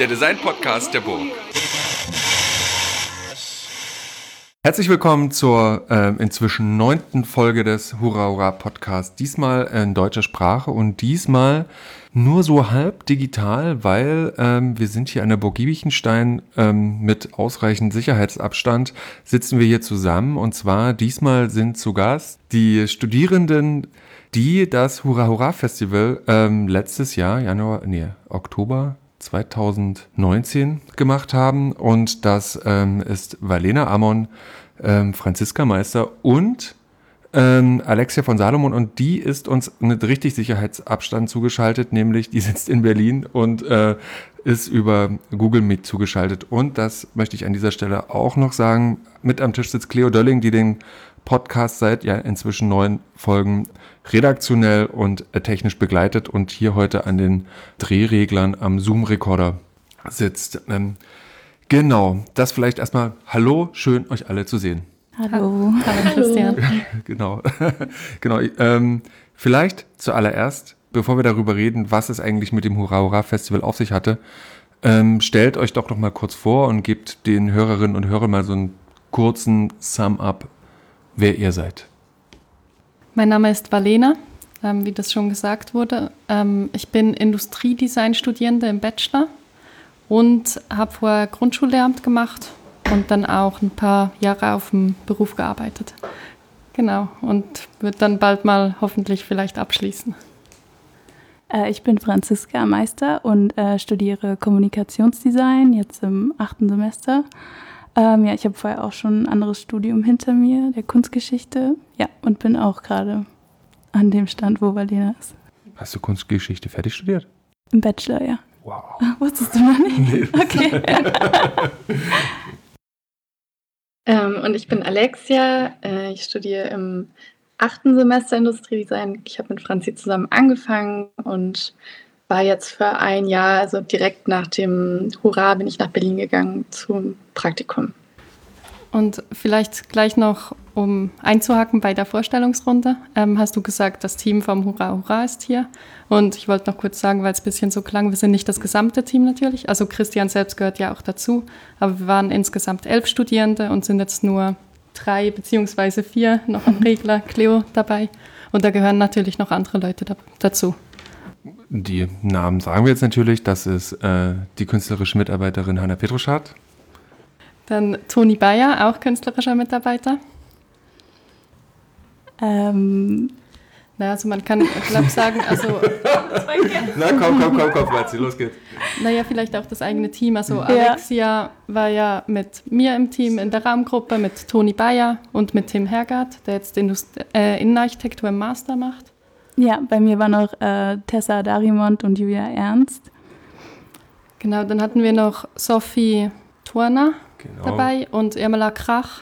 der Design-Podcast der Burg. Herzlich willkommen zur inzwischen 9. Folge des Hurra Hurra Podcasts. Diesmal in deutscher Sprache und diesmal nur so halb digital, weil wir sind hier an der Burg Giebichenstein mit ausreichend Sicherheitsabstand sitzen wir hier zusammen. Und zwar diesmal sind zu Gast die Studierenden, die das Hurra Hurra Festival letztes Jahr, Oktober 2019 gemacht haben. Und das ist Valena Amon, Franziska Meister und Alexia von Salomon, und die ist uns mit richtig Sicherheitsabstand zugeschaltet, nämlich die sitzt in Berlin und ist über Google Meet zugeschaltet. Und das möchte ich an dieser Stelle auch noch sagen, mit am Tisch sitzt Cleo Dölling, die den Podcast seit inzwischen 9 Folgen redaktionell und technisch begleitet und hier heute an den Drehreglern am Zoom-Recorder sitzt. Genau, das vielleicht erstmal. Hallo, schön euch alle zu sehen. Hallo Christian. Genau. Vielleicht zuallererst, bevor wir darüber reden, was es eigentlich mit dem Hurra Hurra Festival auf sich hatte, stellt euch doch noch mal kurz vor und gebt den Hörerinnen und Hörern mal so einen kurzen Sum-up, wer ihr seid. Mein Name ist Valena, wie das schon gesagt wurde. Ich bin Industriedesign-Studierende im Bachelor und habe vorher Grundschullehramt gemacht und dann auch ein paar Jahre auf dem Beruf gearbeitet. Genau, und wird dann bald mal hoffentlich vielleicht abschließen. Ich bin Franziska Meister und studiere Kommunikationsdesign, jetzt im 8. Semester. Ich habe vorher auch schon ein anderes Studium hinter mir, der Kunstgeschichte. Ja, und bin auch gerade an dem Stand, wo Valena ist. Hast du Kunstgeschichte fertig studiert? Im Bachelor, ja. Wow. Wusstest du noch nicht? Nee. Okay. Und ich bin Alexia. Ich studiere im 8. Semester Industriedesign. Ich habe mit Franzi zusammen angefangen und war jetzt für ein Jahr, also direkt nach dem Hurra, bin ich nach Berlin gegangen zum Praktikum. Und vielleicht gleich noch, um einzuhaken bei der Vorstellungsrunde, hast du gesagt, das Team vom Hurra Hurra ist hier. Und ich wollte noch kurz sagen, weil es ein bisschen so klang, wir sind nicht das gesamte Team natürlich. Also Christian selbst gehört ja auch dazu. Aber wir waren insgesamt 11 Studierende und sind jetzt nur 3 bzw. 4 noch am Regler, Cleo dabei. Und da gehören natürlich noch andere Leute dazu. Die Namen sagen wir jetzt natürlich. Das ist die künstlerische Mitarbeiterin Hanna Petruschardt. Dann Toni Bayer, auch künstlerischer Mitarbeiter. Also man kann, glaube ich, sagen, also... Na komm, Marzi, los geht's. Naja, vielleicht auch das eigene Team. Also Alexia war ja mit mir im Team in der Raumgruppe, mit Toni Bayer und mit Tim Hergard, der jetzt Innenarchitektur im Master macht. Ja, bei mir waren noch Tessa Darimont und Julia Ernst. Genau, dann hatten wir noch Sophie Turner dabei und Irmela Krach.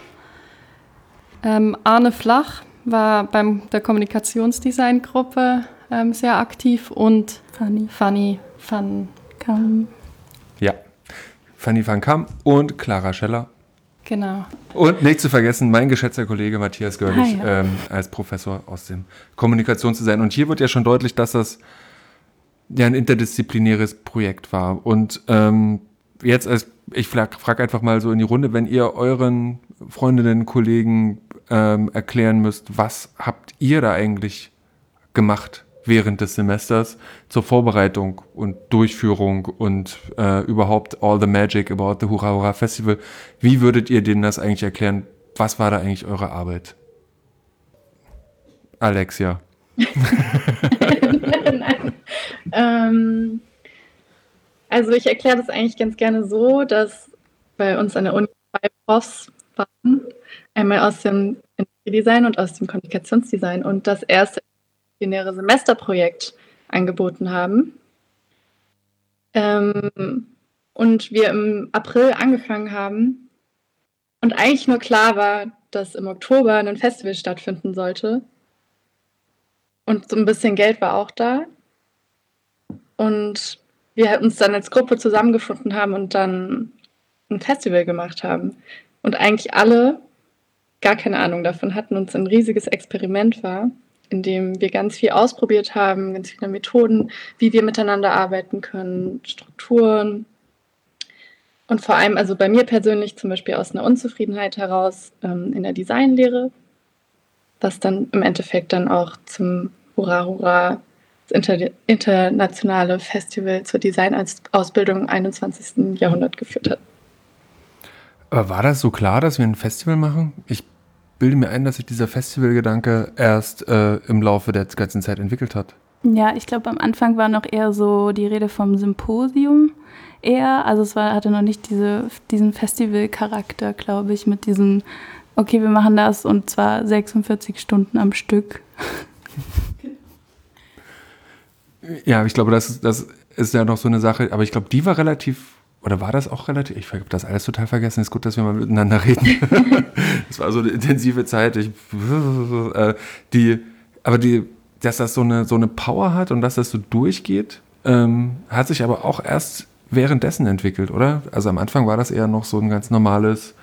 Arne Flach war bei der Kommunikationsdesign-Gruppe sehr aktiv und Fanny van Kam. Ja, Fanny van Kam und Clara Scheller. Genau. Und nicht zu vergessen, mein geschätzter Kollege Matthias Görlich als Professor aus dem Kommunikationsdesign. Und hier wird ja schon deutlich, dass das ja ein interdisziplinäres Projekt war. Und jetzt, ich frage einfach mal so in die Runde, wenn ihr euren Freundinnen, Kollegen erklären müsst, was habt ihr da eigentlich gemacht während des Semesters zur Vorbereitung und Durchführung und überhaupt all the magic about the Hurra Hurra Festival. Wie würdet ihr denen das eigentlich erklären? Was war da eigentlich eure Arbeit? Alexia. Nein. Also ich erkläre das eigentlich ganz gerne so, dass bei uns an der Uni 2 Profs waren, einmal aus dem Industriedesign und aus dem Kommunikationsdesign und das erste binäre Semesterprojekt angeboten haben. Und wir im April angefangen haben und eigentlich nur klar war, dass im Oktober ein Festival stattfinden sollte. Und so ein bisschen Geld war auch da. Und wir uns dann als Gruppe zusammengefunden haben und dann ein Festival gemacht haben. Und eigentlich alle gar keine Ahnung davon hatten, und es ein riesiges Experiment war, in dem wir ganz viel ausprobiert haben, ganz viele Methoden, wie wir miteinander arbeiten können, Strukturen. Und vor allem, also bei mir persönlich zum Beispiel aus einer Unzufriedenheit heraus in der Designlehre, was dann im Endeffekt dann auch zum Hurra Hurra, das internationale Festival zur Designausbildung im 21. Jahrhundert geführt hat. Aber war das so klar, dass wir ein Festival machen? Ich bilde mir ein, dass sich dieser Festivalgedanke erst im Laufe der ganzen Zeit entwickelt hat. Ja, ich glaube, am Anfang war noch eher so die Rede vom Symposium eher. Also hatte noch nicht diesen Festivalcharakter, glaube ich, mit diesem, okay, wir machen das und zwar 46 Stunden am Stück. Ja, ich glaube, das ist ja noch so eine Sache, aber ich glaube, die war relativ, oder war das auch relativ, ich habe das alles total vergessen, ist gut, dass wir mal miteinander reden. Das war so eine intensive Zeit, dass das so eine Power hat und dass das so durchgeht, hat sich aber auch erst währenddessen entwickelt, oder? Also am Anfang war das eher noch so ein ganz normales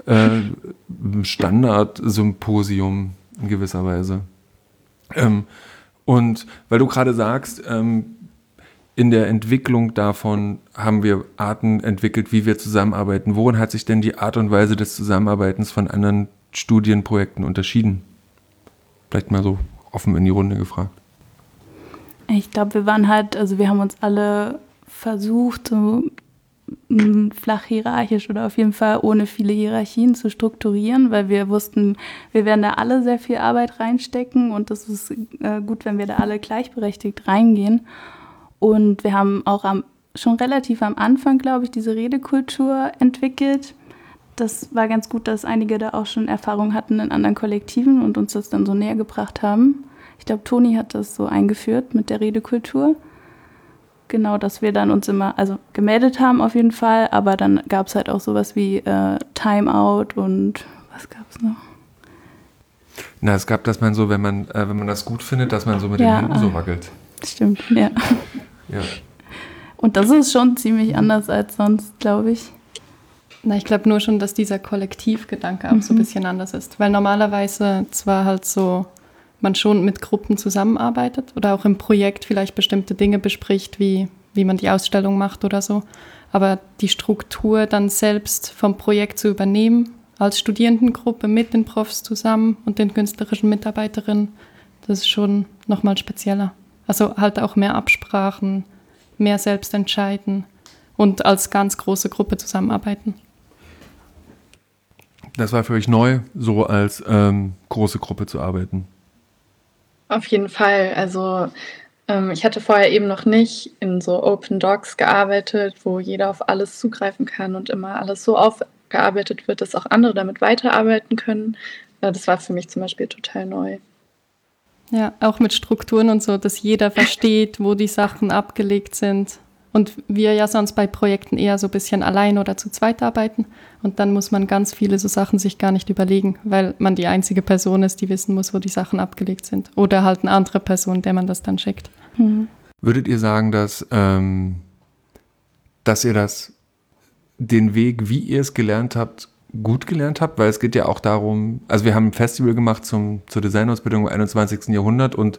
Standard-Symposium in gewisser Weise. Und weil du gerade sagst, in der Entwicklung davon haben wir Arten entwickelt, wie wir zusammenarbeiten. Worin hat sich denn die Art und Weise des Zusammenarbeitens von anderen Studienprojekten unterschieden? Vielleicht mal so offen in die Runde gefragt. Ich glaube, wir haben uns alle versucht, so flach hierarchisch oder auf jeden Fall ohne viele Hierarchien zu strukturieren, weil wir wussten, wir werden da alle sehr viel Arbeit reinstecken und das ist gut, wenn wir da alle gleichberechtigt reingehen. Und wir haben auch schon relativ am Anfang, glaube ich, diese Redekultur entwickelt. Das war ganz gut, dass einige da auch schon Erfahrung hatten in anderen Kollektiven und uns das dann so näher gebracht haben. Ich glaube, Toni hat das so eingeführt mit der Redekultur. Genau, dass wir dann uns immer, also gemeldet haben auf jeden Fall, aber dann gab es halt auch sowas wie Timeout und was gab es noch? Na, es gab, dass man so, wenn man das gut findet, dass man so mit den Händen so wackelt. Stimmt, ja. Ja. Und das ist schon ziemlich anders als sonst, glaube ich. Na, ich glaube nur schon, dass dieser Kollektivgedanke auch so ein bisschen anders ist. Weil normalerweise zwar halt so man schon mit Gruppen zusammenarbeitet oder auch im Projekt vielleicht bestimmte Dinge bespricht, wie man die Ausstellung macht oder so. Aber die Struktur dann selbst vom Projekt zu übernehmen, als Studierendengruppe mit den Profs zusammen und den künstlerischen Mitarbeiterinnen, das ist schon nochmal spezieller. Also halt auch mehr Absprachen, mehr selbst entscheiden und als ganz große Gruppe zusammenarbeiten. Das war für euch neu, so als große Gruppe zu arbeiten? Auf jeden Fall. Also ich hatte vorher eben noch nicht in so Open Docs gearbeitet, wo jeder auf alles zugreifen kann und immer alles so aufgearbeitet wird, dass auch andere damit weiterarbeiten können. Das war für mich zum Beispiel total neu. Ja, auch mit Strukturen und so, dass jeder versteht, wo die Sachen abgelegt sind. Und wir ja sonst bei Projekten eher so ein bisschen allein oder zu zweit arbeiten. Und dann muss man ganz viele so Sachen sich gar nicht überlegen, weil man die einzige Person ist, die wissen muss, wo die Sachen abgelegt sind. Oder halt eine andere Person, der man das dann schickt. Würdet ihr sagen, dass ihr den Weg, wie ihr es gelernt habt, gut gelernt habt? Weil es geht ja auch darum, also wir haben ein Festival gemacht zur Designausbildung im 21. Jahrhundert und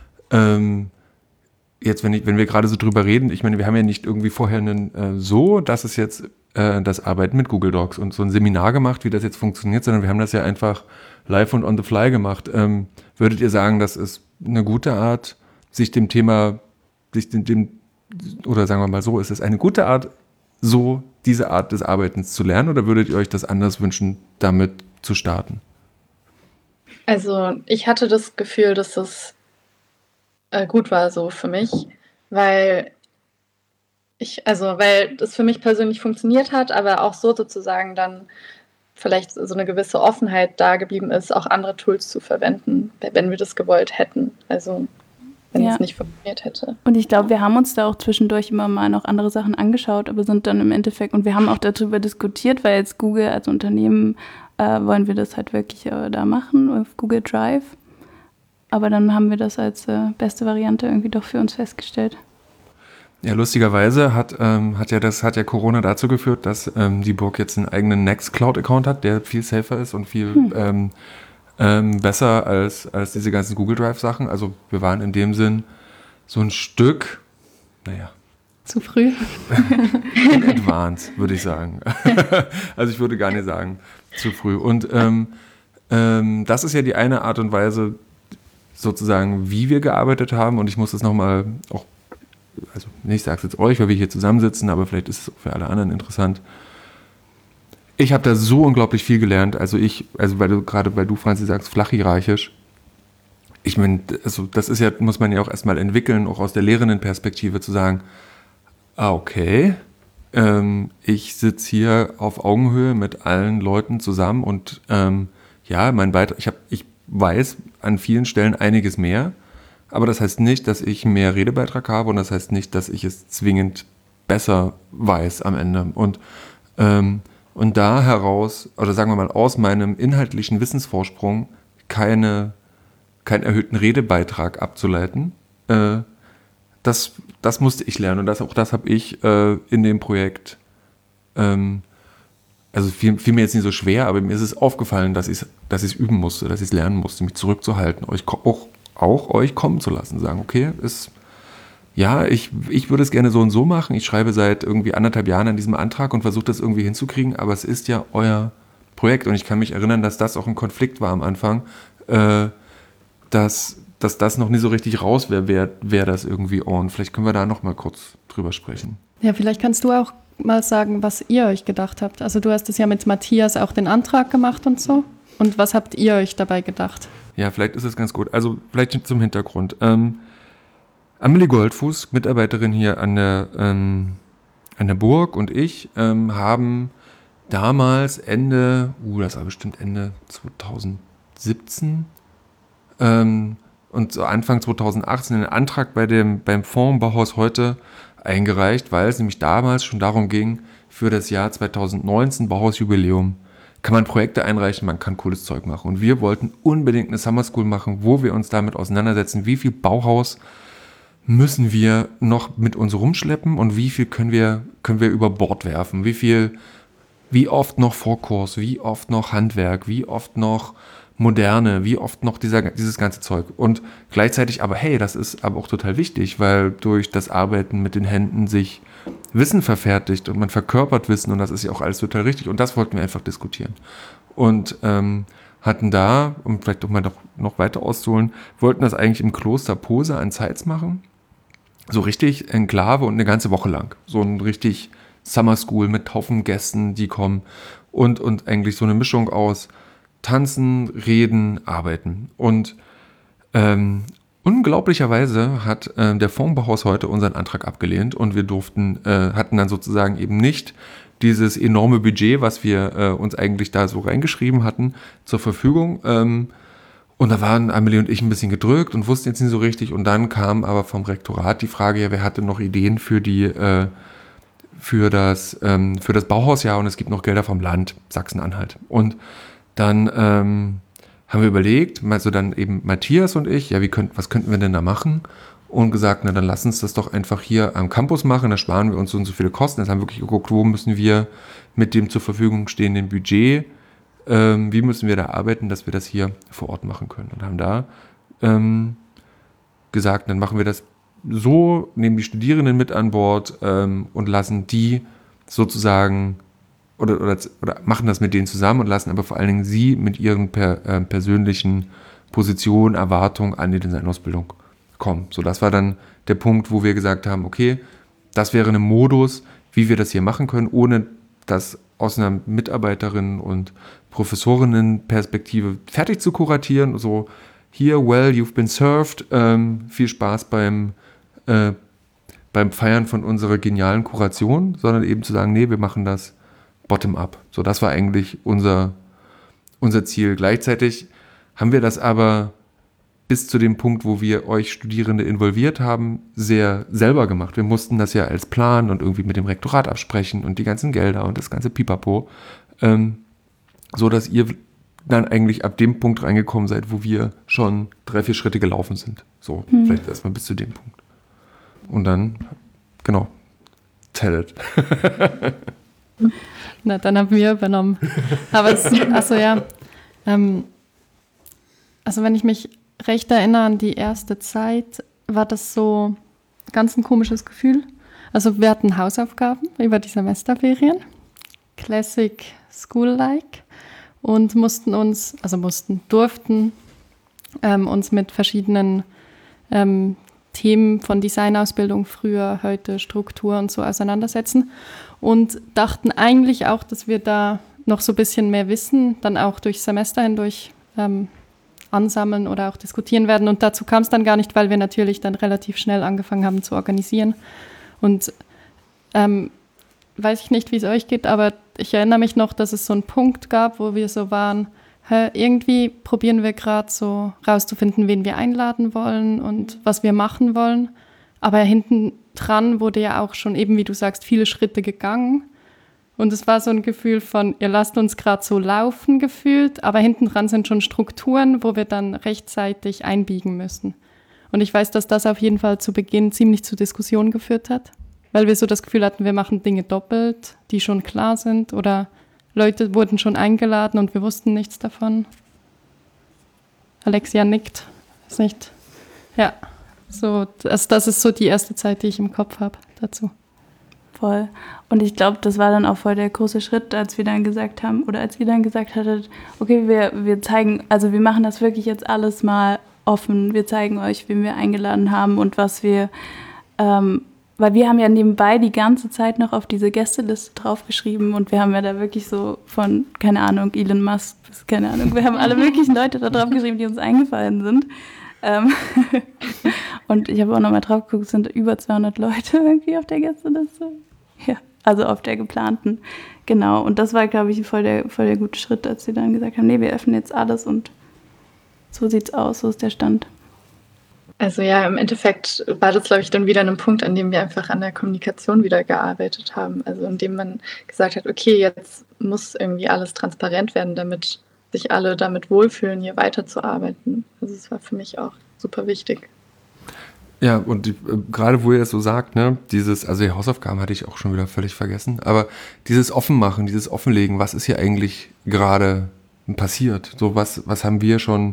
jetzt, wenn wir gerade so drüber reden, ich meine, wir haben ja nicht irgendwie vorher das ist jetzt das Arbeiten mit Google Docs und so ein Seminar gemacht, wie das jetzt funktioniert, sondern wir haben das ja einfach live und on the fly gemacht. Würdet ihr sagen, das ist eine gute Art, oder sagen wir mal so, ist es eine gute Art, so diese Art des Arbeitens zu lernen, oder würdet ihr euch das anders wünschen, damit zu starten? Also ich hatte das Gefühl, dass das gut war so für mich, weil das für mich persönlich funktioniert hat, aber auch so sozusagen dann vielleicht so eine gewisse Offenheit da geblieben ist, auch andere Tools zu verwenden, wenn wir das gewollt hätten. Also wenn es nicht funktioniert hätte. Und ich glaube, wir haben uns da auch zwischendurch immer mal noch andere Sachen angeschaut, aber sind dann im Endeffekt, und wir haben auch darüber diskutiert, weil jetzt Google als Unternehmen wollen wir das halt wirklich da machen, auf Google Drive. Aber dann haben wir das als beste Variante irgendwie doch für uns festgestellt. Ja, lustigerweise hat ja Corona dazu geführt, dass die Burg jetzt einen eigenen Nextcloud-Account hat, der viel safer ist und viel besser als diese ganzen Google Drive-Sachen. Also wir waren in dem Sinn so ein Stück, Zu früh? In advance, würde ich sagen. Also ich würde gar nicht sagen, zu früh. Und das ist ja die eine Art und Weise, sozusagen, wie wir gearbeitet haben. Und ich muss das nochmal auch, also ich sage es jetzt euch, weil wir hier zusammensitzen, aber vielleicht ist es auch für alle anderen interessant. Ich habe da so unglaublich viel gelernt. Also weil du, Franzi, sagst, flach-hierarchisch. Ich meine, also das ist ja, muss man ja auch erstmal entwickeln, auch aus der lehrenden Perspektive zu sagen, okay, ich sitze hier auf Augenhöhe mit allen Leuten zusammen und mein Beitrag, ich weiß an vielen Stellen einiges mehr, aber das heißt nicht, dass ich mehr Redebeitrag habe und das heißt nicht, dass ich es zwingend besser weiß am Ende. Und da heraus, oder sagen wir mal aus meinem inhaltlichen Wissensvorsprung keinen erhöhten Redebeitrag abzuleiten, das musste ich lernen und auch das habe ich in dem Projekt, also fiel mir jetzt nicht so schwer, aber mir ist es aufgefallen, dass ich es üben musste, dass ich es lernen musste, mich zurückzuhalten, euch kommen zu lassen, sagen, okay, ich würde es gerne so und so machen, ich schreibe seit irgendwie 1,5 Jahren an diesem Antrag und versuche das irgendwie hinzukriegen, aber es ist ja euer Projekt und ich kann mich erinnern, dass das auch ein Konflikt war am Anfang, dass das noch nie so richtig raus wäre, wer das irgendwie ownt. Vielleicht können wir da noch mal kurz drüber sprechen. Ja, vielleicht kannst du auch mal sagen, was ihr euch gedacht habt. Also du hast es ja mit Matthias auch den Antrag gemacht und so. Und was habt ihr euch dabei gedacht? Ja, vielleicht ist es ganz gut. Also vielleicht zum Hintergrund. Amelie Goldfuß, Mitarbeiterin hier an der Burg und ich haben damals das war bestimmt Ende 2017 und so Anfang 2018 einen Antrag beim Fonds Bauhaus heute eingereicht, weil es nämlich damals schon darum ging, für das Jahr 2019 Bauhausjubiläum kann man Projekte einreichen, man kann cooles Zeug machen. Und wir wollten unbedingt eine Summer School machen, wo wir uns damit auseinandersetzen, wie viel Bauhaus müssen wir noch mit uns rumschleppen und wie viel können wir über Bord werfen, wie oft noch Vorkurs, wie oft noch Handwerk, wie oft noch Moderne, wie oft noch dieses ganze Zeug. Und gleichzeitig aber, hey, das ist aber auch total wichtig, weil durch das Arbeiten mit den Händen sich Wissen verfertigt und man verkörpert Wissen und das ist ja auch alles total richtig. Und das wollten wir einfach diskutieren. Und hatten da, um vielleicht auch mal noch weiter auszuholen, wollten das eigentlich im Kloster Posa an Zeitz machen. So richtig Enklave und eine ganze Woche lang. So ein richtig Summer School mit Haufen Gästen, die kommen und eigentlich so eine Mischung aus Tanzen, Reden, Arbeiten. Und unglaublicherweise hat der Fonds Bauhaus heute unseren Antrag abgelehnt und wir hatten dann sozusagen eben nicht dieses enorme Budget, was wir uns eigentlich da so reingeschrieben hatten, zur Verfügung. Und da waren Amelie und ich ein bisschen gedrückt und wussten jetzt nicht so richtig. Und dann kam aber vom Rektorat die Frage, ja, wer hatte noch Ideen für das Bauhausjahr und es gibt noch Gelder vom Land, Sachsen-Anhalt. Und dann haben wir überlegt, also dann eben Matthias und ich, ja, was könnten wir denn da machen? Und gesagt, na dann lass uns das doch einfach hier am Campus machen, da sparen wir uns so und so viele Kosten. Jetzt haben wir wirklich geguckt, wo müssen wir mit dem zur Verfügung stehenden Budget, wie müssen wir da arbeiten, dass wir das hier vor Ort machen können. Und haben da gesagt, dann machen wir das so, nehmen die Studierenden mit an Bord und lassen die sozusagen oder machen das mit denen zusammen und lassen aber vor allen Dingen sie mit ihren persönlichen Positionen, Erwartungen an die Designausbildung kommen. So, das war dann der Punkt, wo wir gesagt haben, okay, das wäre ein Modus, wie wir das hier machen können, ohne das aus einer Mitarbeiterin- und Professorinnen-Perspektive fertig zu kuratieren. So, here, well, you've been served, viel Spaß beim Feiern von unserer genialen Kuration, sondern eben zu sagen, nee, wir machen das bottom-up. So, das war eigentlich unser Ziel. Gleichzeitig haben wir das aber bis zu dem Punkt, wo wir euch Studierende involviert haben, sehr selber gemacht. Wir mussten das ja als Plan und irgendwie mit dem Rektorat absprechen und die ganzen Gelder und das ganze Pipapo, so dass ihr dann eigentlich ab dem Punkt reingekommen seid, wo wir schon 3-4 Schritte gelaufen sind. So, vielleicht erstmal bis zu dem Punkt. Und dann, genau, tell it. Na, dann haben wir übernommen. Aber also wenn ich mich recht erinnere an die erste Zeit, war das so ganz ein komisches Gefühl. Also wir hatten Hausaufgaben über die Semesterferien, Classic School-like, und durften uns mit verschiedenen Themen von Designausbildung früher, heute, Struktur und so auseinandersetzen und dachten eigentlich auch, dass wir da noch so ein bisschen mehr Wissen dann auch durch Semester hindurch ansammeln oder auch diskutieren werden. Und dazu kam es dann gar nicht, weil wir natürlich dann relativ schnell angefangen haben zu organisieren. Und weiß ich nicht, wie es euch geht, aber ich erinnere mich noch, dass es so einen Punkt gab, wo wir so waren, irgendwie probieren wir gerade so rauszufinden, wen wir einladen wollen und was wir machen wollen. Aber hinten dran wurde ja auch schon eben, wie du sagst, viele Schritte gegangen. Und es war so ein Gefühl von, ihr lasst uns gerade so laufen gefühlt, aber hinten dran sind schon Strukturen, wo wir dann rechtzeitig einbiegen müssen. Und ich weiß, dass das auf jeden Fall zu Beginn ziemlich zu Diskussionen geführt hat, weil wir so das Gefühl hatten, wir machen Dinge doppelt, die schon klar sind, oder Leute wurden schon eingeladen und wir wussten nichts davon. Alexia nickt. Ist nicht. Ja, so, das ist so die erste Zeit, die ich im Kopf habe dazu. Voll. Und ich glaube, das war dann auch voll der große Schritt, als wir dann gesagt haben, oder als ihr dann gesagt hattet, okay, wir zeigen, also wir machen das wirklich jetzt alles mal offen. Wir zeigen euch, wen wir eingeladen haben und was wir, weil wir haben ja nebenbei die ganze Zeit noch auf diese Gästeliste draufgeschrieben und wir haben ja da wirklich so von, keine Ahnung, Elon Musk bis, keine Ahnung, wir haben alle möglichen Leute da drauf geschrieben, die uns eingefallen sind. Und ich habe auch nochmal drauf geguckt, es sind über 200 Leute irgendwie auf der Gästeliste. Ja, also auf der geplanten. Genau, und das war, glaube ich, voll der gute Schritt, als sie dann gesagt haben, nee, wir öffnen jetzt alles und so sieht's aus, so ist der Stand. Also ja, im Endeffekt war das, glaube ich, dann wieder ein Punkt, an dem wir einfach an der Kommunikation wieder gearbeitet haben. Also indem man gesagt hat, okay, jetzt muss irgendwie alles transparent werden, damit sich alle damit wohlfühlen, hier weiterzuarbeiten. Also es war für mich auch super wichtig. Ja, und gerade wo ihr es so sagt, ne, also die Hausaufgaben hatte ich auch schon wieder völlig vergessen, aber dieses Offenmachen, dieses Offenlegen, was ist hier eigentlich gerade passiert? So, was haben wir schon,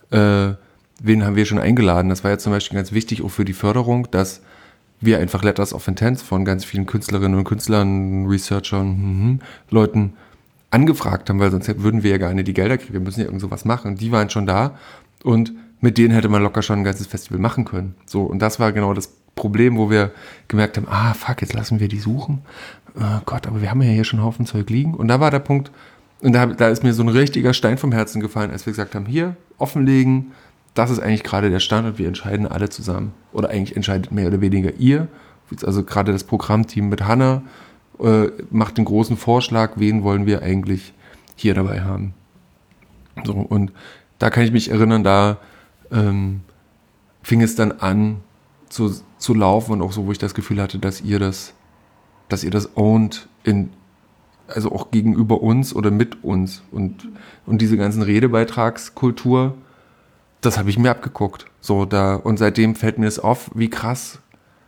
wen haben wir schon eingeladen? Das war ja zum Beispiel ganz wichtig auch für die Förderung, dass wir einfach Letters of Intent von ganz vielen Künstlerinnen und Künstlern, Researchern, Leuten angefragt haben, weil sonst würden wir ja gar nicht die Gelder kriegen, wir müssen ja irgend sowas machen. Die waren schon da und mit denen hätte man locker schon ein ganzes Festival machen können. So, und das war genau das Problem, wo wir gemerkt haben, fuck, jetzt lassen wir die suchen. Oh Gott, aber wir haben ja hier schon einen Haufen Zeug liegen. Und da war der Punkt, und da ist mir so ein richtiger Stein vom Herzen gefallen, als wir gesagt haben, hier, offenlegen, das ist eigentlich gerade der Stand und wir entscheiden alle zusammen. Oder eigentlich entscheidet mehr oder weniger ihr, also gerade das Programmteam mit Hannah, macht den großen Vorschlag, wen wollen wir eigentlich hier dabei haben. So, und da kann ich mich erinnern, da fing es dann an zu laufen und auch so, wo ich das Gefühl hatte, dass ihr das ownt, also auch gegenüber uns oder mit uns. Und diese ganzen Redebeitragskultur, das habe ich mir abgeguckt. So, und seitdem fällt mir es auf, wie krass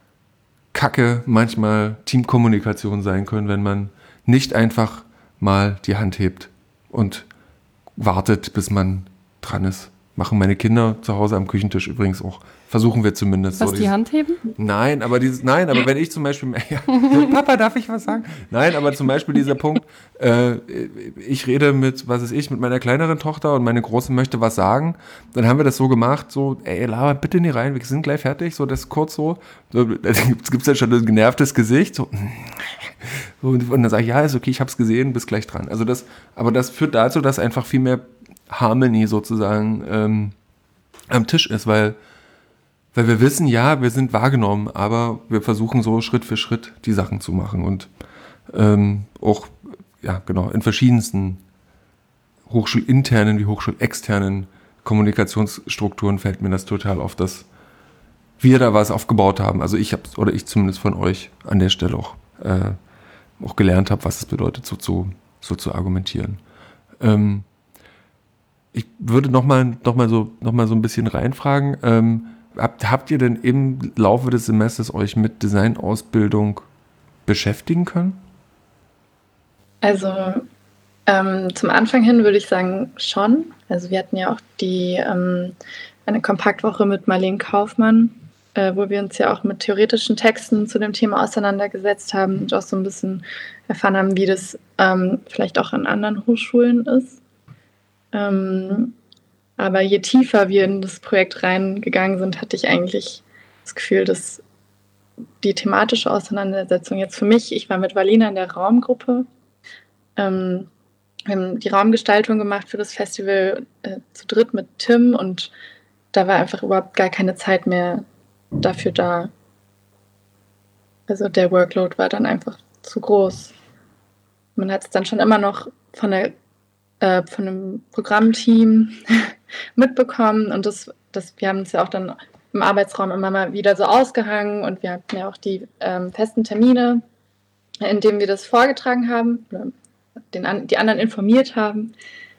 kacke manchmal Teamkommunikation sein können, wenn man nicht einfach mal die Hand hebt und wartet, bis man dran ist. Machen meine Kinder zu Hause am Küchentisch übrigens auch. Versuchen wir zumindest. Was, so die Hand heben? Nein, aber wenn ich zum Beispiel, Papa, darf ich was sagen? Nein, aber zum Beispiel dieser Punkt, ich rede mit meiner kleineren Tochter und meine Große möchte was sagen, dann haben wir das so gemacht, so, laber bitte nicht rein, wir sind gleich fertig, so, das ist kurz so, da gibt's dann schon ein genervtes Gesicht, so, und dann sage ich, ja, ist okay, ich hab's gesehen, bis gleich dran. Also aber das führt dazu, dass einfach viel mehr Harmony sozusagen am Tisch ist, weil wir wissen, ja, wir sind wahrgenommen, aber wir versuchen so Schritt für Schritt die Sachen zu machen und auch, ja, genau, in verschiedensten hochschulinternen wie hochschulexternen Kommunikationsstrukturen fällt mir das total auf, dass wir da was aufgebaut haben. Also ich zumindest von euch an der Stelle auch gelernt habe, was es bedeutet, so zu argumentieren. Ich würde noch mal so ein bisschen reinfragen. Habt ihr denn im Laufe des Semesters euch mit Designausbildung beschäftigen können? Also zum Anfang hin würde ich sagen schon. Also wir hatten ja auch eine Kompaktwoche mit Marlene Kaufmann wo wir uns ja auch mit theoretischen Texten zu dem Thema auseinandergesetzt haben und auch so ein bisschen erfahren haben, wie das vielleicht auch an anderen Hochschulen ist. Aber je tiefer wir in das Projekt reingegangen sind, hatte ich eigentlich das Gefühl, dass die thematische Auseinandersetzung jetzt für mich, ich war mit Valina in der Raumgruppe, wir haben die Raumgestaltung gemacht für das Festival zu dritt mit Tim und da war einfach überhaupt gar keine Zeit mehr dafür da. Also der Workload war dann einfach zu groß. Man hat es dann schon immer noch von einem Programmteam mitbekommen und wir haben es ja auch dann im Arbeitsraum immer mal wieder so ausgehangen und wir hatten ja auch die festen Termine, in denen wir das vorgetragen haben oder die anderen informiert haben.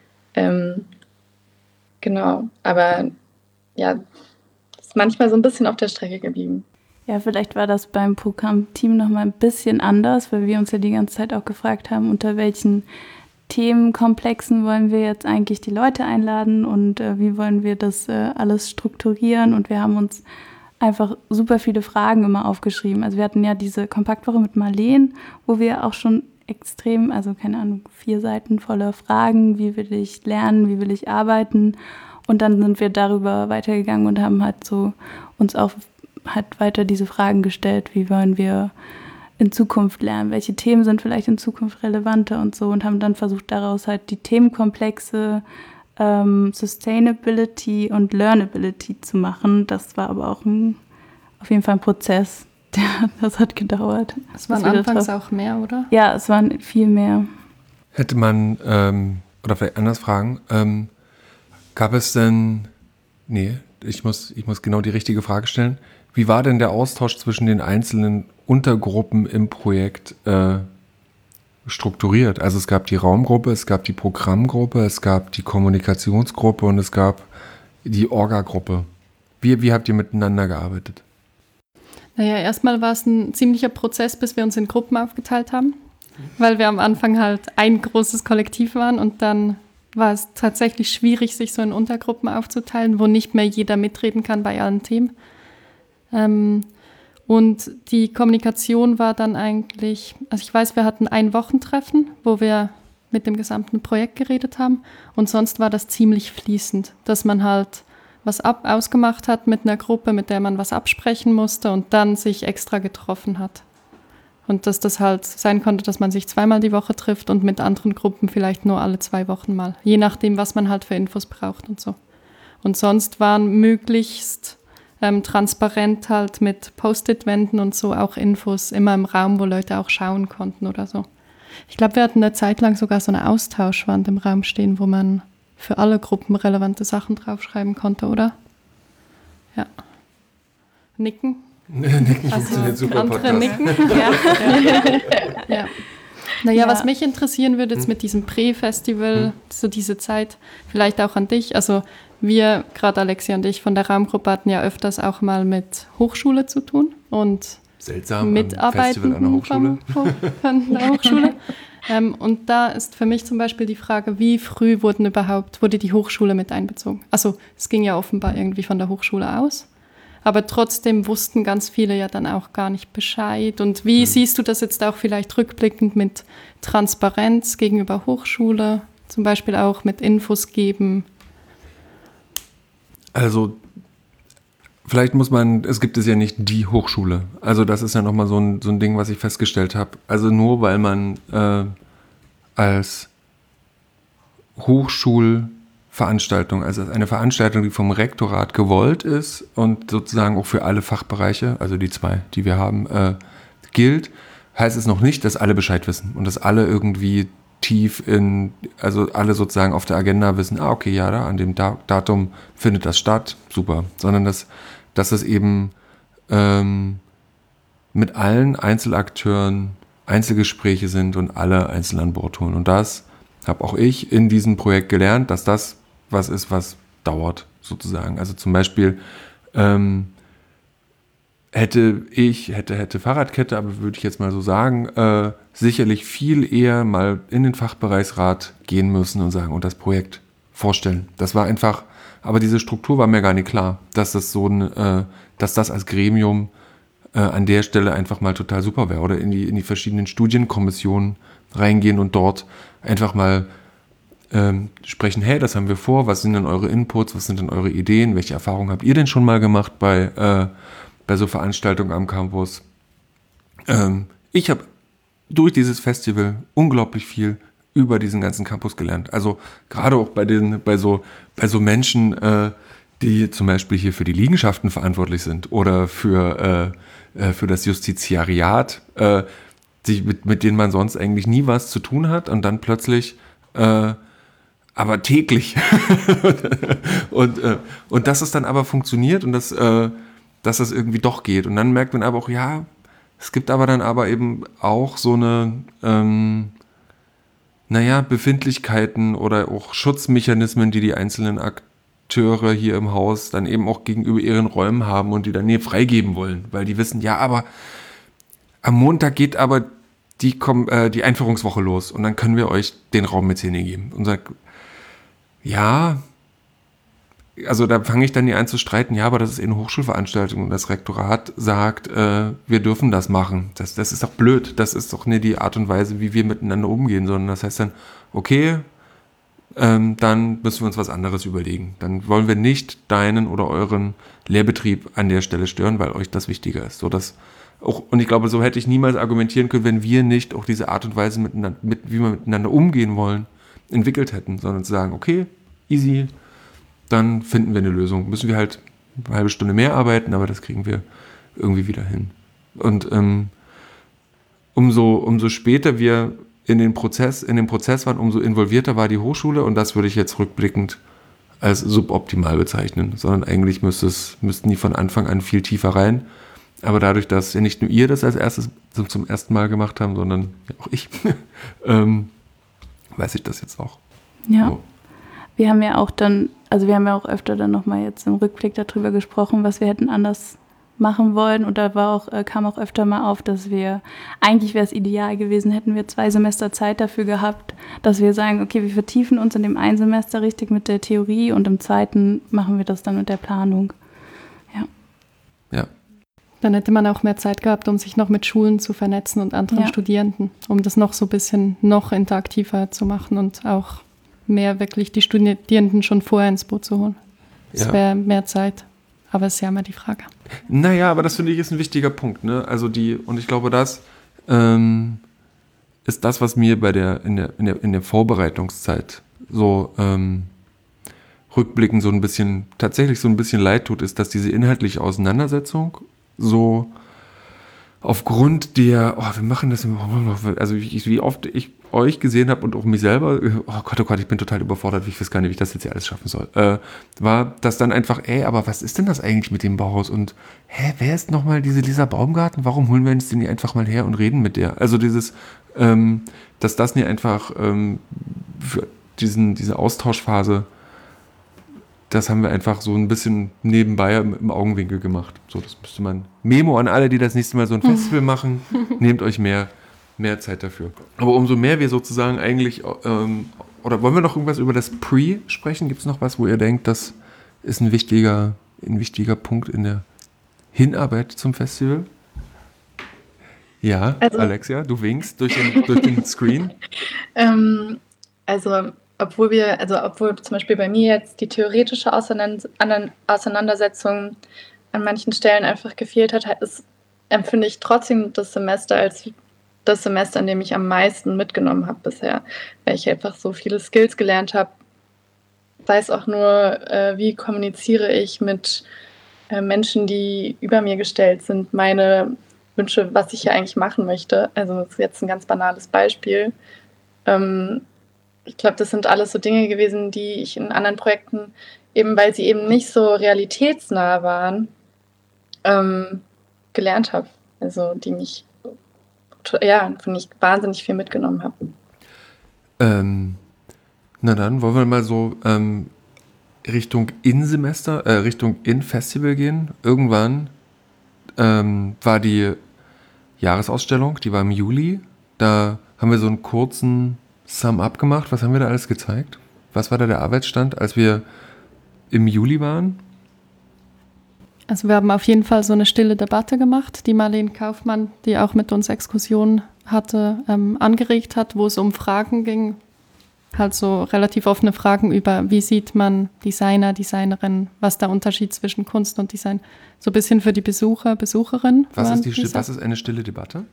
Genau, aber ja, ist manchmal so ein bisschen auf der Strecke geblieben. Ja, vielleicht war das beim Programmteam nochmal ein bisschen anders, weil wir uns ja die ganze Zeit auch gefragt haben, unter welchen Themenkomplexen wollen wir jetzt eigentlich die Leute einladen und wie wollen wir das alles strukturieren. Und wir haben uns einfach super viele Fragen immer aufgeschrieben. Also wir hatten ja diese Kompaktwoche mit Marleen, wo wir auch schon extrem, also keine Ahnung, 4 Seiten voller Fragen, wie will ich lernen, wie will ich arbeiten. Und dann sind wir darüber weitergegangen und haben halt so uns auch halt weiter diese Fragen gestellt, wie wollen wir in Zukunft lernen, welche Themen sind vielleicht in Zukunft relevanter und so und haben dann versucht, daraus halt die Themenkomplexe Sustainability und Learnability zu machen. Das war aber auch auf jeden Fall ein Prozess, das hat gedauert. Es waren anfangs auch mehr, oder? Ja, es waren viel mehr. Hätte man, oder vielleicht anders fragen, gab es denn, ich muss genau die richtige Frage stellen. Wie war denn der Austausch zwischen den einzelnen Untergruppen im Projekt strukturiert? Also es gab die Raumgruppe, es gab die Programmgruppe, es gab die Kommunikationsgruppe und es gab die Orga-Gruppe. Wie habt ihr miteinander gearbeitet? Naja, erstmal war es ein ziemlicher Prozess, bis wir uns in Gruppen aufgeteilt haben, weil wir am Anfang halt ein großes Kollektiv waren und dann war es tatsächlich schwierig, sich so in Untergruppen aufzuteilen, wo nicht mehr jeder mitreden kann bei allen Themen. Und die Kommunikation war dann eigentlich, also ich weiß, wir hatten ein Wochentreffen, wo wir mit dem gesamten Projekt geredet haben und sonst war das ziemlich fließend, dass man halt was ausgemacht hat mit einer Gruppe, mit der man was absprechen musste und dann sich extra getroffen hat. Und dass das halt sein konnte, dass man sich 2-mal die Woche trifft und mit anderen Gruppen vielleicht nur alle 2 Wochen mal, je nachdem, was man halt für Infos braucht und so. Und sonst waren möglichst transparent halt mit Post-it-Wänden und so auch Infos immer im Raum, wo Leute auch schauen konnten oder so. Ich glaube, wir hatten eine Zeit lang sogar so eine Austauschwand im Raum stehen, wo man für alle Gruppen relevante Sachen draufschreiben konnte, oder? Ja. Nicken? Nicken funktioniert super. Andere Podcast. nicken? Ja. Naja, was mich interessieren würde jetzt mit diesem Prä-Festival, so diese Zeit, vielleicht auch an dich, also wir, gerade Alexia und ich von der Raumgruppe, hatten ja öfters auch mal mit Hochschule zu tun und seltsam, Mitarbeitenden von der Hochschule. Und da ist für mich zum Beispiel die Frage, wie früh wurde die Hochschule mit einbezogen? Also es ging ja offenbar irgendwie von der Hochschule aus, aber trotzdem wussten ganz viele ja dann auch gar nicht Bescheid. Und wie siehst du das jetzt auch vielleicht rückblickend mit Transparenz gegenüber Hochschule, zum Beispiel auch mit Infos geben? Also vielleicht es gibt ja nicht die Hochschule. Also das ist ja nochmal so ein Ding, was ich festgestellt habe. Also nur weil man als Hochschulveranstaltung, also eine Veranstaltung, die vom Rektorat gewollt ist und sozusagen auch für alle Fachbereiche, also die 2, die wir haben, gilt, heißt es noch nicht, dass alle Bescheid wissen und dass alle irgendwie also alle sozusagen auf der Agenda wissen, okay, ja, da an dem Datum findet das statt, super. Sondern dass es eben mit allen Einzelakteuren Einzelgespräche sind und alle einzeln an Bord holen. Und das habe auch ich in diesem Projekt gelernt, dass das was ist, was dauert, sozusagen. Also zum Beispiel hätte Fahrradkette, aber würde ich jetzt mal so sagen, sicherlich viel eher mal in den Fachbereichsrat gehen müssen und sagen, und das Projekt vorstellen. Das war einfach, aber diese Struktur war mir gar nicht klar, dass das dass das als Gremium an der Stelle einfach mal total super wäre. Oder in die verschiedenen Studienkommissionen reingehen und dort einfach mal sprechen, hey, das haben wir vor, was sind denn eure Inputs, was sind denn eure Ideen, welche Erfahrungen habt ihr denn schon mal gemacht bei so Veranstaltungen am Campus? Ich habe durch dieses Festival unglaublich viel über diesen ganzen Campus gelernt. Also gerade auch bei so Menschen, die zum Beispiel hier für die Liegenschaften verantwortlich sind oder für das Justiziariat, mit denen man sonst eigentlich nie was zu tun hat und dann plötzlich aber täglich. und dass es dann aber funktioniert und dass das irgendwie doch geht. Und dann merkt man aber auch, ja, es gibt aber dann aber eben auch so eine Befindlichkeiten oder auch Schutzmechanismen, die einzelnen Akteure hier im Haus dann eben auch gegenüber ihren Räumen haben und die dann freigeben wollen, weil die wissen, ja, aber am Montag geht aber die Einführungswoche los und dann können wir euch den Raum mit hingeben. Und sagt, ja, also da fange ich dann an zu streiten, ja, aber das ist eine Hochschulveranstaltung und das Rektorat sagt, wir dürfen das machen. Das ist doch blöd, das ist doch nicht die Art und Weise, wie wir miteinander umgehen, sondern das heißt dann, okay, dann müssen wir uns was anderes überlegen. Dann wollen wir nicht deinen oder euren Lehrbetrieb an der Stelle stören, weil euch das wichtiger ist. Und ich glaube, so hätte ich niemals argumentieren können, wenn wir nicht auch diese Art und Weise, wie wir miteinander umgehen wollen, entwickelt hätten, sondern zu sagen, okay, easy, dann finden wir eine Lösung. Müssen wir halt eine halbe Stunde mehr arbeiten, aber das kriegen wir irgendwie wieder hin. Und umso später wir in dem Prozess waren, umso involvierter war die Hochschule und das würde ich jetzt rückblickend als suboptimal bezeichnen, sondern eigentlich müssten die von Anfang an viel tiefer rein. Aber dadurch, dass ja nicht nur ihr das als erstes zum ersten Mal gemacht haben, sondern ja auch ich, weiß ich das jetzt auch. Ja. So. Wir haben ja auch öfter dann nochmal jetzt im Rückblick darüber gesprochen, was wir hätten anders machen wollen. Und da kam auch öfter mal auf, dass eigentlich wäre es ideal gewesen, hätten wir 2 Semester Zeit dafür gehabt, dass wir sagen, okay, wir vertiefen uns in dem einen Semester richtig mit der Theorie und im zweiten machen wir das dann mit der Planung. Ja. Dann hätte man auch mehr Zeit gehabt, um sich noch mit Schulen zu vernetzen und anderen Studierenden, um das noch so ein bisschen noch interaktiver zu machen und auch mehr wirklich die Studierenden schon vorher ins Boot zu holen. Es wäre mehr Zeit, aber es ist ja immer die Frage. Naja, aber das finde ich ist ein wichtiger Punkt, ne? Also und ich glaube, das ist das, was mir in der Vorbereitungszeit so rückblickend tatsächlich so ein bisschen leid tut, ist, dass diese inhaltliche Auseinandersetzung so aufgrund wir machen das also wie oft ich euch gesehen habe und auch mich selber, oh Gott, ich bin total überfordert, ich weiß gar nicht, wie ich das jetzt hier alles schaffen soll, war das dann einfach, aber was ist denn das eigentlich mit dem Bauhaus und wer ist nochmal diese Lisa Baumgarten, warum holen wir uns den nicht einfach mal her und reden mit der, also dieses, dass das nicht einfach für diese Austauschphase, das haben wir einfach so ein bisschen nebenbei im Augenwinkel gemacht. So, das müsste man. Memo an alle, die das nächste Mal so ein Festival machen, nehmt euch mehr Zeit dafür. Aber umso mehr wir sozusagen eigentlich, oder wollen wir noch irgendwas über das Pre sprechen? Gibt es noch was, wo ihr denkt, das ist ein wichtiger Punkt in der Hinarbeit zum Festival? Ja, also, Alexia, du winkst durch den Screen. Obwohl zum Beispiel bei mir jetzt die theoretische Auseinandersetzung an manchen Stellen einfach gefehlt hat, empfinde ich trotzdem das Semester als das Semester, in dem ich am meisten mitgenommen habe bisher, weil ich einfach so viele Skills gelernt habe. Sei es auch nur, wie kommuniziere ich mit Menschen, die über mir gestellt sind, meine Wünsche, was ich hier eigentlich machen möchte. Also das ist jetzt ein ganz banales Beispiel. Ich glaube, das sind alles so Dinge gewesen, die ich in anderen Projekten, eben weil sie eben nicht so realitätsnah waren, gelernt habe. Also die mich, von ich wahnsinnig viel mitgenommen habe. Na dann, wollen wir mal so Richtung In-Festival gehen. Irgendwann war die Jahresausstellung, die war im Juli. Da haben wir so einen kurzen Sum-Up gemacht. Was haben wir da alles gezeigt? Was war da der Arbeitsstand, als wir im Juli waren? Also wir haben auf jeden Fall so eine stille Debatte gemacht, die Marlene Kaufmann, die auch mit uns Exkursionen hatte, angeregt hat, wo es um Fragen ging, halt so relativ offene Fragen über, wie sieht man Designer, Designerin, was der Unterschied zwischen Kunst und Design, so ein bisschen für die Besucher, Besucherinnen. Was ist eine stille Debatte?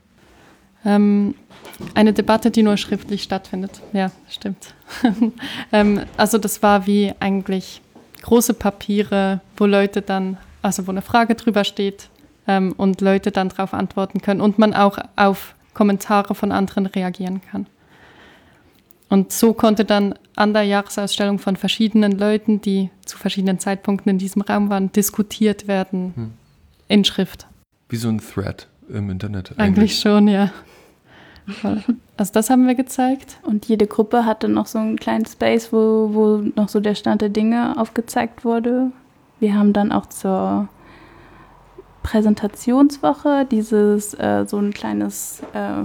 Eine Debatte, die nur schriftlich stattfindet. Ja, stimmt. Also das war wie eigentlich große Papiere, wo Leute dann, also wo eine Frage drüber steht und Leute dann darauf antworten können und man auch auf Kommentare von anderen reagieren kann. Und so konnte dann an der Jahresausstellung von verschiedenen Leuten, die zu verschiedenen Zeitpunkten in diesem Raum waren, diskutiert werden in Schrift. Wie so ein Thread im Internet. Eigentlich schon, ja. Also das haben wir gezeigt. Und jede Gruppe hatte noch so einen kleinen Space, wo noch so der Stand der Dinge aufgezeigt wurde. Wir haben dann auch zur Präsentationswoche so ein kleines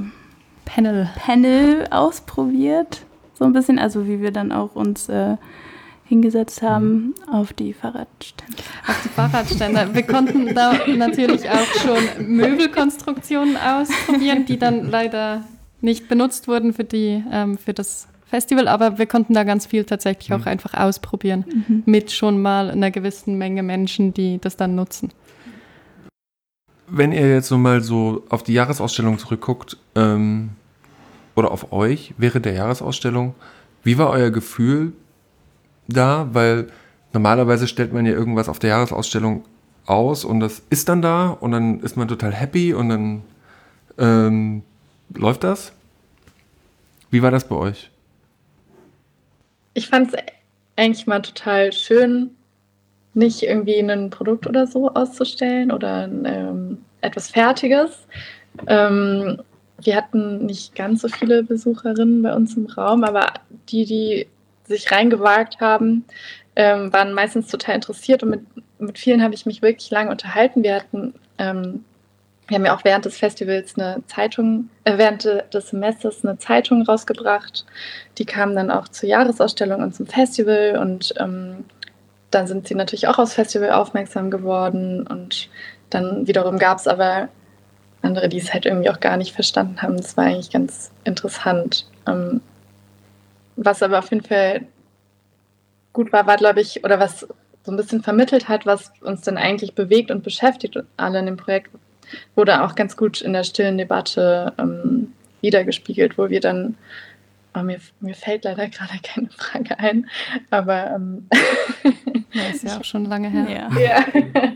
Panel ausprobiert. So ein bisschen, also wie wir dann auch uns hingesetzt haben auf die Fahrradständer. Wir konnten da natürlich auch schon Möbelkonstruktionen ausprobieren, die dann leider nicht benutzt wurden für das Festival, aber wir konnten da ganz viel tatsächlich auch einfach ausprobieren mit schon mal einer gewissen Menge Menschen, die das dann nutzen. Wenn ihr jetzt so mal so auf die Jahresausstellung zurückguckt, oder auf euch während der Jahresausstellung, wie war euer Gefühl da? Weil normalerweise stellt man ja irgendwas auf der Jahresausstellung aus und das ist dann da und dann ist man total happy und dann läuft das. Wie war das bei euch? Ich fand es eigentlich mal total schön, nicht irgendwie ein Produkt oder so auszustellen oder etwas Fertiges. Wir hatten nicht ganz so viele Besucherinnen bei uns im Raum, aber die sich reingewagt haben, waren meistens total interessiert und mit vielen habe ich mich wirklich lange unterhalten. Wir haben ja auch während des Festivals während des Semesters eine Zeitung rausgebracht. Die kam dann auch zur Jahresausstellung und zum Festival und dann sind sie natürlich auch aufs Festival aufmerksam geworden und dann wiederum gab es aber andere, die es halt irgendwie auch gar nicht verstanden haben. Das war eigentlich ganz interessant. Was aber auf jeden Fall gut war, glaube ich, oder was so ein bisschen vermittelt hat, was uns dann eigentlich bewegt und beschäftigt alle in dem Projekt, wurde auch ganz gut in der stillen Debatte wiedergespiegelt, wo wir dann, mir fällt leider gerade keine Frage ein, aber Ja, ist ja auch schon lange her. Ja.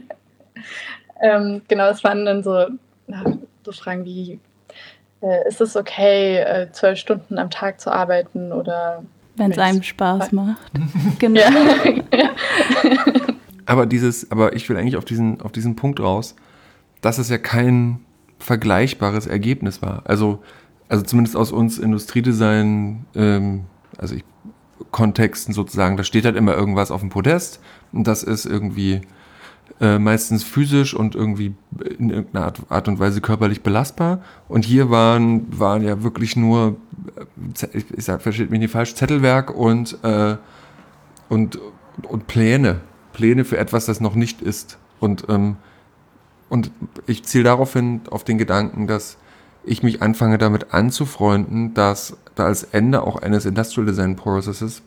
Genau, es waren dann so Fragen wie, ist es okay, 12 Stunden am Tag zu arbeiten oder wenn es einem Spaß macht. Genau. Ja. Aber ich will eigentlich auf diesen Punkt raus, dass es ja kein vergleichbares Ergebnis war. Also zumindest aus uns Industriedesign, Kontexten sozusagen, da steht halt immer irgendwas auf dem Podest und das ist irgendwie meistens physisch und irgendwie in irgendeiner Art und Weise körperlich belastbar. Und hier waren ja wirklich nur, versteht mich nicht falsch, Zettelwerk und Pläne für etwas, das noch nicht ist. Und ich ziele darauf hin, auf den Gedanken, dass ich mich anfange damit anzufreunden, dass da als Ende auch eines Industrial Design Prozesses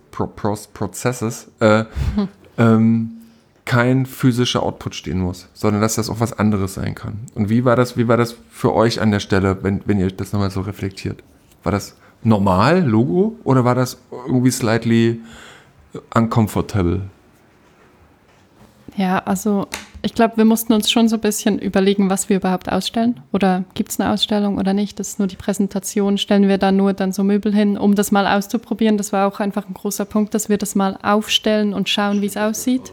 kein physischer Output stehen muss, sondern dass das auch was anderes sein kann. Und wie war das für euch an der Stelle, wenn ihr das nochmal so reflektiert? War das normal, Logo, oder war das irgendwie slightly uncomfortable? Ja, also ich glaube, wir mussten uns schon so ein bisschen überlegen, was wir überhaupt ausstellen. Oder gibt es eine Ausstellung oder nicht? Das ist nur die Präsentation. Stellen wir da nur dann so Möbel hin, um das mal auszuprobieren? Das war auch einfach ein großer Punkt, dass wir das mal aufstellen und schauen, wie es aussieht.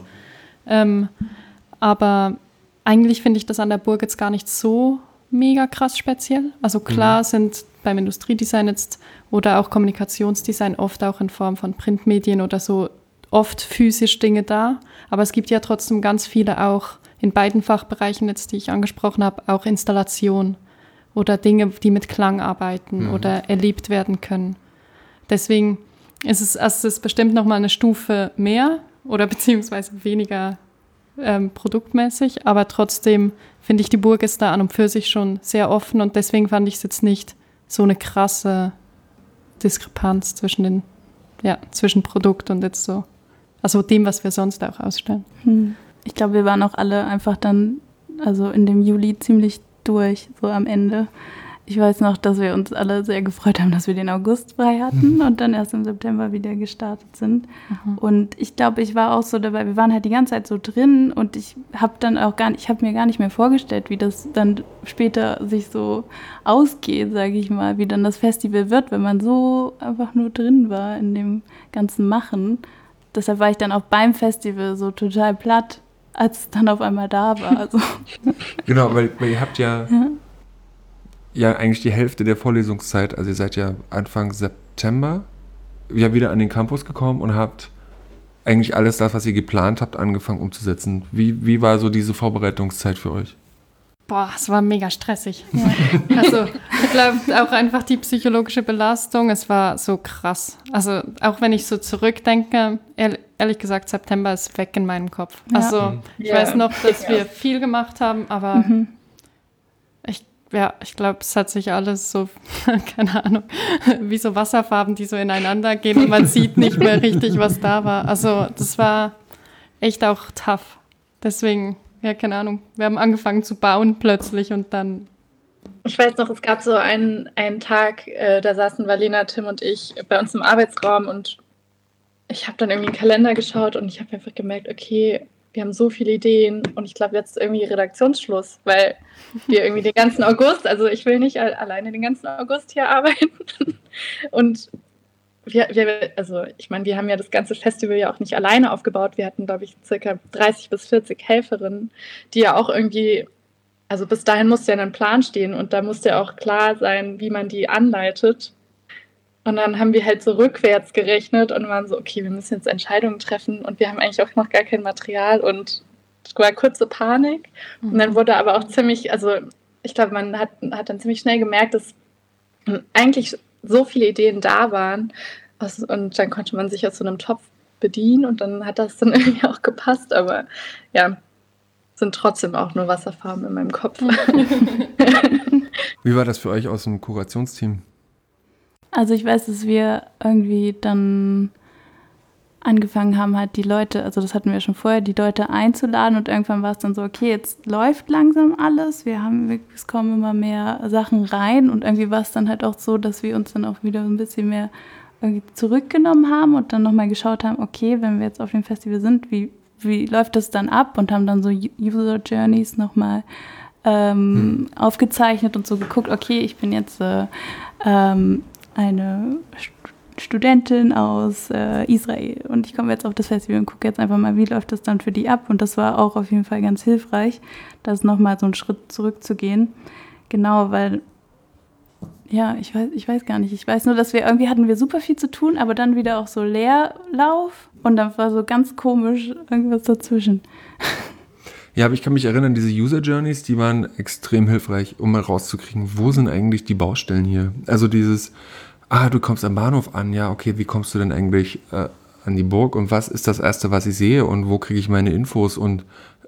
Aber eigentlich finde ich das an der Burg jetzt gar nicht so mega krass speziell. Also klar sind beim Industriedesign jetzt oder auch Kommunikationsdesign oft auch in Form von Printmedien oder so oft physisch Dinge da. Aber es gibt ja trotzdem ganz viele auch in beiden Fachbereichen jetzt, die ich angesprochen habe, auch Installation oder Dinge, die mit Klang arbeiten oder erlebt werden können. Deswegen es ist bestimmt nochmal eine Stufe mehr oder beziehungsweise weniger produktmäßig, aber trotzdem finde ich, die Burg ist da an und für sich schon sehr offen und deswegen fand ich es jetzt nicht so eine krasse Diskrepanz zwischen Produkt und jetzt so, also dem, was wir sonst auch ausstellen. Ich glaube, wir waren auch alle einfach dann, also in dem Juli ziemlich durch, so am Ende. Ich weiß noch, dass wir uns alle sehr gefreut haben, dass wir den August frei hatten und dann erst im September wieder gestartet sind. Und ich glaube, ich war auch so dabei, wir waren halt die ganze Zeit so drin und ich habe mir gar nicht mehr vorgestellt, wie das dann später sich so ausgeht, sage ich mal, wie dann das Festival wird, wenn man so einfach nur drin war in dem ganzen Machen. Deshalb war ich dann auch beim Festival so total platt, als es dann auf einmal da war. Also. Genau, weil ihr habt ja eigentlich die Hälfte der Vorlesungszeit, also ihr seid ja Anfang September wieder an den Campus gekommen und habt eigentlich alles das, was ihr geplant habt, angefangen umzusetzen. Wie war so diese Vorbereitungszeit für euch? Boah, es war mega stressig. Ja. Also ich glaube auch einfach die psychologische Belastung, es war so krass. Also auch wenn ich so zurückdenke, ehrlich gesagt, September ist weg in meinem Kopf. Ja. Also ich weiß noch, dass wir viel gemacht haben, aber ich glaube, es hat sich alles so, keine Ahnung, wie so Wasserfarben, die so ineinander gehen und man sieht nicht mehr richtig, was da war. Also das war echt auch tough. Deswegen, ja, keine Ahnung, wir haben angefangen zu bauen plötzlich und dann... Ich weiß noch, es gab so einen Tag, da saßen Valena, Tim und ich bei uns im Arbeitsraum und ich habe dann irgendwie in den Kalender geschaut und ich habe einfach gemerkt, okay, wir haben so viele Ideen und ich glaube, jetzt ist irgendwie Redaktionsschluss, weil wir irgendwie den ganzen August, also ich will nicht alleine den ganzen August hier arbeiten. Und wir haben ja das ganze Festival ja auch nicht alleine aufgebaut. Wir hatten, glaube ich, circa 30 bis 40 Helferinnen, die ja auch irgendwie, also bis dahin musste ja ein Plan stehen und da musste ja auch klar sein, wie man die anleitet. Und dann haben wir halt so rückwärts gerechnet und waren so, okay, wir müssen jetzt Entscheidungen treffen und wir haben eigentlich auch noch gar kein Material und es war kurze Panik. Und dann wurde aber auch ziemlich, also ich glaube, man hat dann ziemlich schnell gemerkt, dass eigentlich so viele Ideen da waren und dann konnte man sich aus so einem Topf bedienen und dann hat das dann irgendwie auch gepasst, aber ja, sind trotzdem auch nur Wasserfarben in meinem Kopf. Wie war das für euch aus dem Kurationsteam? Also ich weiß, dass wir irgendwie dann angefangen haben, halt die Leute, also das hatten wir schon vorher, die Leute einzuladen und irgendwann war es dann so, okay, jetzt läuft langsam alles, es kommen immer mehr Sachen rein und irgendwie war es dann halt auch so, dass wir uns dann auch wieder ein bisschen mehr irgendwie zurückgenommen haben und dann nochmal geschaut haben, okay, wenn wir jetzt auf dem Festival sind, wie läuft das dann ab und haben dann so User Journeys nochmal aufgezeichnet und so geguckt, okay, ich bin jetzt eine Studentin aus Israel und ich komme jetzt auf das Festival und gucke jetzt einfach mal, wie läuft das dann für die ab und das war auch auf jeden Fall ganz hilfreich, das nochmal so einen Schritt zurückzugehen. Genau, weil ja, ich weiß gar nicht, ich weiß nur, dass hatten wir super viel zu tun, aber dann wieder auch so Leerlauf und dann war so ganz komisch irgendwas dazwischen. Ja, aber ich kann mich erinnern, diese User Journeys, die waren extrem hilfreich, um mal rauszukriegen, wo sind eigentlich die Baustellen hier? Also dieses, du kommst am Bahnhof an, ja, okay, wie kommst du denn eigentlich an die Burg und was ist das Erste, was ich sehe und wo kriege ich meine Infos und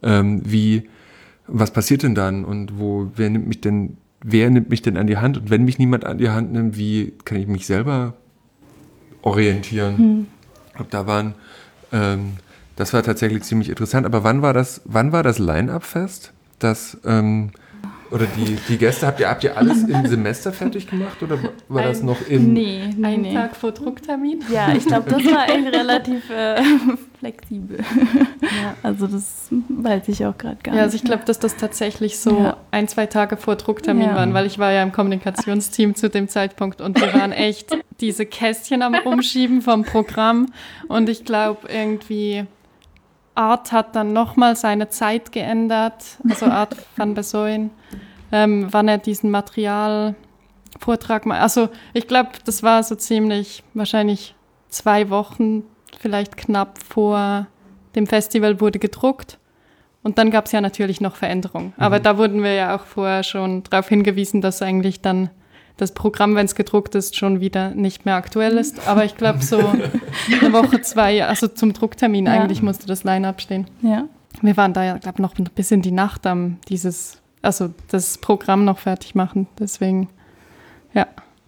was passiert denn dann und wer nimmt mich denn an die Hand und wenn mich niemand an die Hand nimmt, wie kann ich mich selber orientieren? Ich glaube, das war tatsächlich ziemlich interessant. Aber wann war das Line-Up-Fest? Oder die Gäste, habt ihr alles im Semester fertig gemacht oder war das noch im... Nee. Tag vor Drucktermin? Ja, ich glaube, das war echt relativ flexibel. Ja. Also das weiß ich auch gerade gar nicht. Ja, also ich glaube, dass das tatsächlich so 1-2 Tage vor Drucktermin waren, weil ich war ja im Kommunikationsteam zu dem Zeitpunkt und wir waren echt diese Kästchen am Rumschieben vom Programm und ich glaube irgendwie... Art hat dann nochmal seine Zeit geändert, also Art van Besoin, wann er diesen Materialvortrag macht. Also ich glaube, das war so ziemlich, wahrscheinlich 2 Wochen, vielleicht knapp vor dem Festival wurde gedruckt. Und dann gab es ja natürlich noch Veränderungen. Aber da wurden wir ja auch vorher schon darauf hingewiesen, dass eigentlich dann das Programm, wenn es gedruckt ist, schon wieder nicht mehr aktuell ist. Aber ich glaube, so eine Woche, 2, also zum Drucktermin eigentlich musste das Line-Up stehen. Ja. Wir waren da ja, glaube ich, noch bis in die Nacht am das Programm noch fertig machen. Deswegen, ja.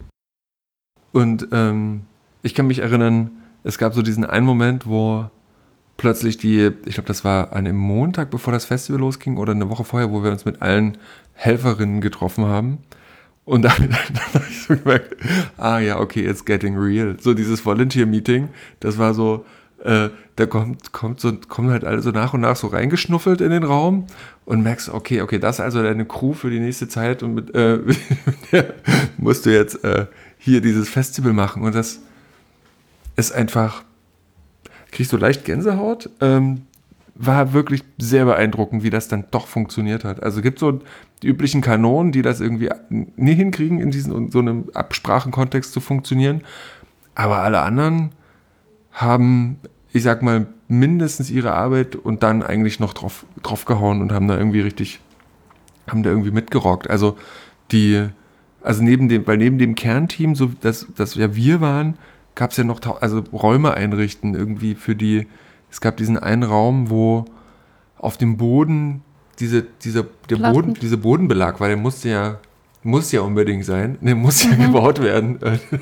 Und ich kann mich erinnern, es gab so diesen einen Moment, wo plötzlich ich glaube, das war an einem Montag, bevor das Festival losging, oder eine Woche vorher, wo wir uns mit allen Helferinnen getroffen haben. Und dann habe ich so gemerkt, ja, okay, it's getting real. So dieses Volunteer-Meeting, das war so, da kommen halt alle so nach und nach so reingeschnuffelt in den Raum und merkst, okay, das ist also deine Crew für die nächste Zeit und mit der musst du jetzt hier dieses Festival machen. Und das ist einfach, kriegst du leicht Gänsehaut, war wirklich sehr beeindruckend, wie das dann doch funktioniert hat. Also gibt so die üblichen Kanonen, die das irgendwie nie hinkriegen, in so einem Absprachenkontext zu funktionieren. Aber alle anderen haben, ich sag mal, mindestens ihre Arbeit und dann eigentlich noch drauf gehauen und haben da irgendwie mitgerockt. Also neben dem Kernteam, so dass ja wir waren, gab es ja noch Räume einrichten irgendwie es gab diesen einen Raum, wo auf dem Boden dieser Bodenbelag war, der muss ja unbedingt sein, der muss ja gebaut werden.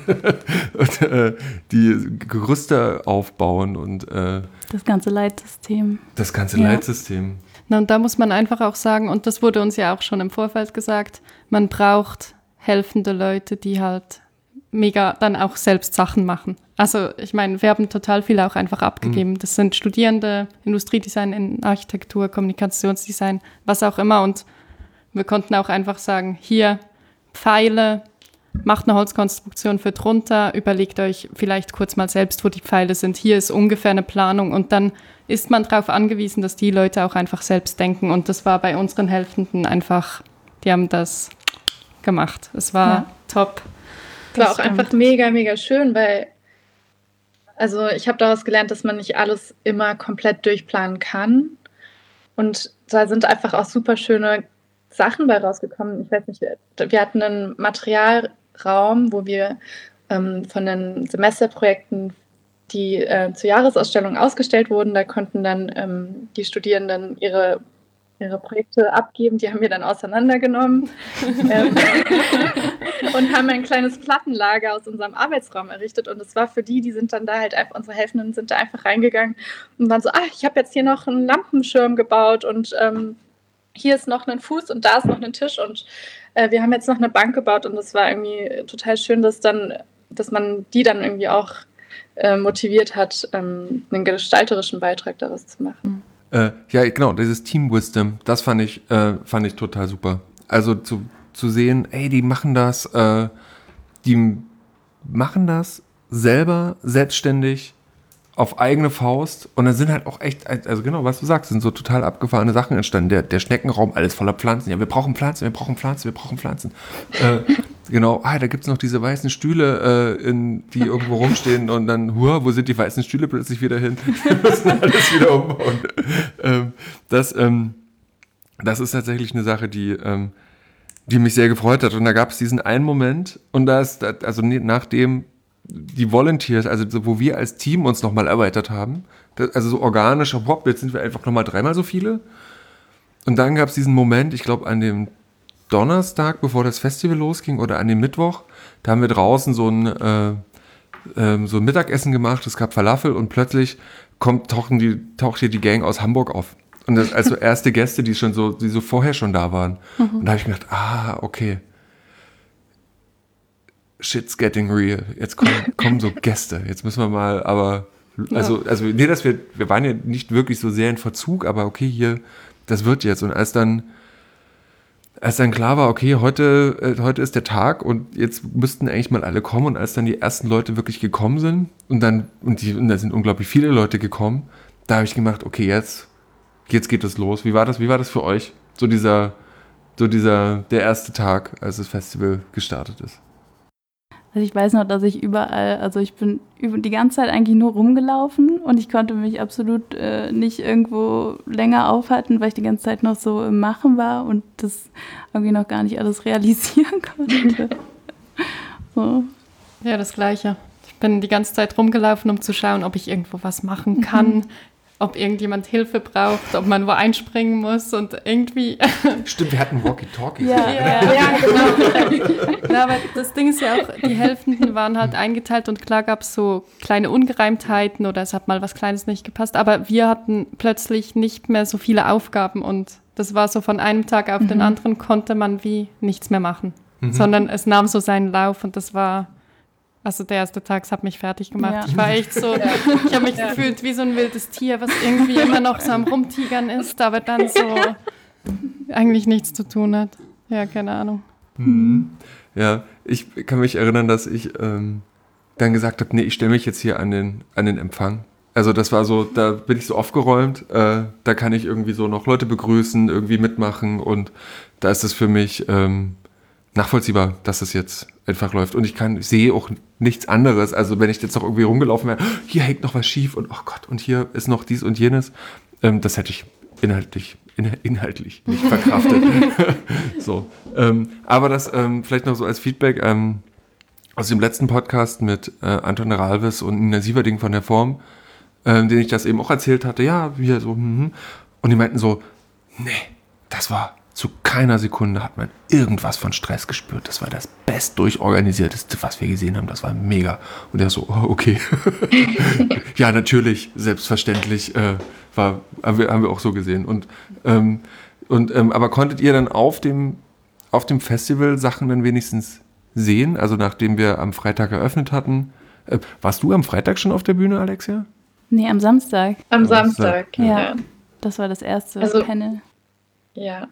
Und die Gerüste aufbauen und das ganze Leitsystem. Leitsystem. Na, und da muss man einfach auch sagen, und das wurde uns ja auch schon im Vorfeld gesagt, man braucht helfende Leute, die halt mega dann auch selbst Sachen machen. Also ich meine, wir haben total viel auch einfach abgegeben. Das sind Studierende, Industriedesign, in Architektur, Kommunikationsdesign, was auch immer. Und wir konnten auch einfach sagen, hier Pfeile, macht eine Holzkonstruktion für drunter, überlegt euch vielleicht kurz mal selbst, wo die Pfeile sind. Hier ist ungefähr eine Planung und dann ist man darauf angewiesen, dass die Leute auch einfach selbst denken. Und das war bei unseren Helfenden einfach, die haben das gemacht. Es war top. Es war auch einfach mega, mega schön, weil ich habe daraus gelernt, dass man nicht alles immer komplett durchplanen kann. Und da sind einfach auch super schöne Sachen bei rausgekommen. Ich weiß nicht, wir hatten einen Materialraum, wo wir von den Semesterprojekten, die zur Jahresausstellung ausgestellt wurden, da konnten dann die Studierenden ihre Projekte abgeben, die haben wir dann auseinandergenommen und haben ein kleines Plattenlager aus unserem Arbeitsraum errichtet und es war für die sind dann da halt einfach, unsere Helfenden sind da einfach reingegangen und waren so, ich habe jetzt hier noch einen Lampenschirm gebaut und hier ist noch ein Fuß und da ist noch ein Tisch und wir haben jetzt noch eine Bank gebaut und es war irgendwie total schön, dass man die dann irgendwie auch motiviert hat, einen gestalterischen Beitrag daraus zu machen. Ja, genau, dieses Team Wisdom, das fand ich total super. Also zu sehen, die machen das selber, selbstständig, auf eigene Faust und dann sind halt auch echt, also genau, was du sagst, sind so total abgefahrene Sachen entstanden. Der Schneckenraum, alles voller Pflanzen. Ja, wir brauchen Pflanzen. Genau, da gibt es noch diese weißen Stühle, die irgendwo rumstehen und dann, wo sind die weißen Stühle plötzlich wieder hin? Wir müssen alles wieder umbauen. Das ist tatsächlich eine Sache, die mich sehr gefreut hat. Und da gab es diesen einen Moment und nachdem die Volunteers, also wo wir als Team uns nochmal erweitert haben, also so organisch, jetzt sind wir einfach nochmal 3-mal so viele. Und dann gab es diesen Moment, ich glaube an dem Donnerstag, bevor das Festival losging, oder an dem Mittwoch, da haben wir draußen so ein Mittagessen gemacht, es gab Falafel und plötzlich taucht hier die Gang aus Hamburg auf. Und das also erste Gäste, die so vorher schon da waren. Und da habe ich mir gedacht, okay, shit's getting real. Jetzt kommen so Gäste. Jetzt müssen wir mal, aber wir waren ja nicht wirklich so sehr in Verzug, aber okay, hier, das wird jetzt. Und als dann klar war, okay, heute ist der Tag und jetzt müssten eigentlich mal alle kommen und als dann die ersten Leute wirklich gekommen sind und da sind unglaublich viele Leute gekommen, da habe ich gemacht, okay, jetzt geht es los. Wie war das für euch? Der erste Tag, als das Festival gestartet ist. Also ich weiß noch, dass ich ich bin die ganze Zeit eigentlich nur rumgelaufen und ich konnte mich absolut nicht irgendwo länger aufhalten, weil ich die ganze Zeit noch so im Machen war und das irgendwie noch gar nicht alles realisieren konnte. so. Ja, das Gleiche. Ich bin die ganze Zeit rumgelaufen, um zu schauen, ob ich irgendwo was machen kann, ob irgendjemand Hilfe braucht, ob man wo einspringen muss und irgendwie... Stimmt, wir hatten Walkie-Talkie. Ja, genau. Na, aber das Ding ist ja auch, die Helfenden waren halt eingeteilt und klar gab es so kleine Ungereimtheiten oder es hat mal was Kleines nicht gepasst, aber wir hatten plötzlich nicht mehr so viele Aufgaben und das war so von einem Tag auf den anderen konnte man wie nichts mehr machen, sondern es nahm so seinen Lauf und das war... Also der erste Tag, es hat mich fertig gemacht. Ja. Ich war echt so, ich habe mich gefühlt wie so ein wildes Tier, was irgendwie immer noch so am Rumtigern ist, aber dann so eigentlich nichts zu tun hat. Ja, keine Ahnung. Ja, ich kann mich erinnern, dass ich dann gesagt habe, nee, ich stelle mich jetzt hier an den Empfang. Also das war so, da bin ich so aufgeräumt, da kann ich irgendwie so noch Leute begrüßen, irgendwie mitmachen und da ist es für mich nachvollziehbar, dass es jetzt einfach läuft. Und ich sehe auch nichts anderes. Also wenn ich jetzt noch irgendwie rumgelaufen wäre, hier hängt noch was schief und oh Gott, und hier ist noch dies und jenes, das hätte ich inhaltlich nicht verkraftet. So. Aber das vielleicht noch so als Feedback aus dem letzten Podcast mit Anton Ralves und Nina Sieverding von der Form, den ich das eben auch erzählt hatte, ja, wir so, und die meinten so, nee, das war zu keiner Sekunde hat man irgendwas von Stress gespürt. Das war das best durchorganisierteste, was wir gesehen haben. Das war mega. Und er so, oh, okay. Ja, natürlich, selbstverständlich haben wir auch so gesehen. Aber konntet ihr dann auf dem Festival Sachen dann wenigstens sehen? Also nachdem wir am Freitag eröffnet hatten. Warst du am Freitag schon auf der Bühne, Alexia? Nee, am Samstag. Am Samstag, ja. Das war das erste Panel. Ja.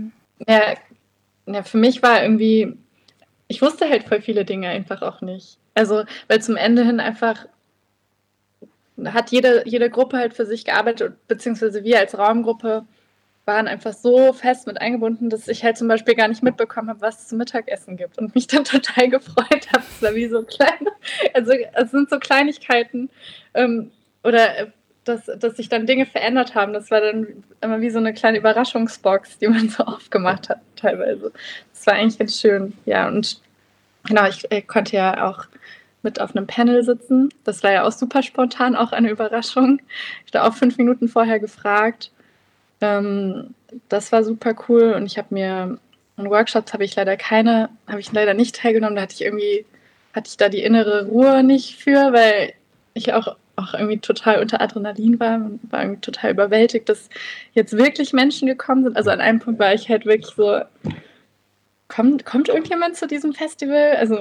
Ja, für mich war irgendwie, ich wusste halt voll viele Dinge einfach auch nicht. Also, weil zum Ende hin einfach hat jede Gruppe halt für sich gearbeitet, beziehungsweise wir als Raumgruppe waren einfach so fest mit eingebunden, dass ich halt zum Beispiel gar nicht mitbekommen habe, was es zum Mittagessen gibt und mich dann total gefreut habe. Es war wie so kleine, also es sind so Kleinigkeiten oder dass sich dann Dinge verändert haben. Das war dann immer wie so eine kleine Überraschungsbox, die man so aufgemacht hat teilweise. Das war eigentlich ganz schön. Ja, und genau, ich konnte ja auch mit auf einem Panel sitzen. Das war ja auch super spontan, auch eine Überraschung. Ich habe auch 5 Minuten vorher gefragt. Das war super cool und ich habe mir in Workshops habe ich leider nicht teilgenommen. Da hatte ich da die innere Ruhe nicht für, weil ich auch irgendwie total unter Adrenalin war irgendwie total überwältigt, dass jetzt wirklich Menschen gekommen sind. Also an einem Punkt war ich halt wirklich so, kommt irgendjemand zu diesem Festival? Also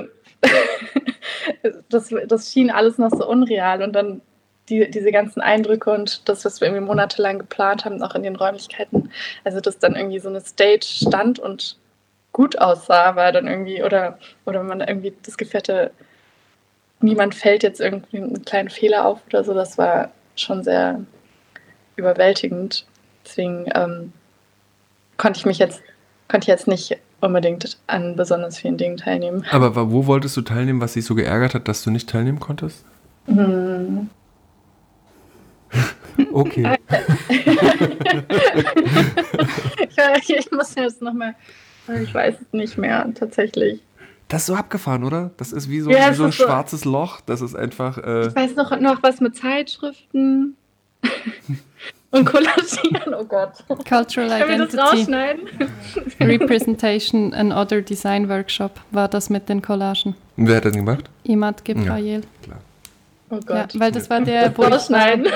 das schien alles noch so unreal und dann diese ganzen Eindrücke und das, was wir irgendwie monatelang geplant haben, auch in den Räumlichkeiten, also dass dann irgendwie so eine Stage stand und gut aussah, war dann irgendwie, oder man irgendwie das Gefühl hatte, niemand fällt jetzt irgendwie einen kleinen Fehler auf oder so, das war schon sehr überwältigend. Deswegen konnte ich jetzt nicht unbedingt an besonders vielen Dingen teilnehmen. Aber wo wolltest du teilnehmen, was dich so geärgert hat, dass du nicht teilnehmen konntest? Okay. Ich muss jetzt nochmal, ich weiß es nicht mehr, tatsächlich. Das ist so abgefahren, oder? Das ist wie so ein schwarzes Loch. Das ist einfach... Ich weiß noch was mit Zeitschriften und Kollagieren, oh Gott. Cultural Identity. Können wir das rausschneiden? Representation and Other Design Workshop war das mit den Collagen. Wer hat das gemacht? Imad Gebrayel. Ja, klar. Oh Gott. Ja, weil das war der, wo rausschneiden.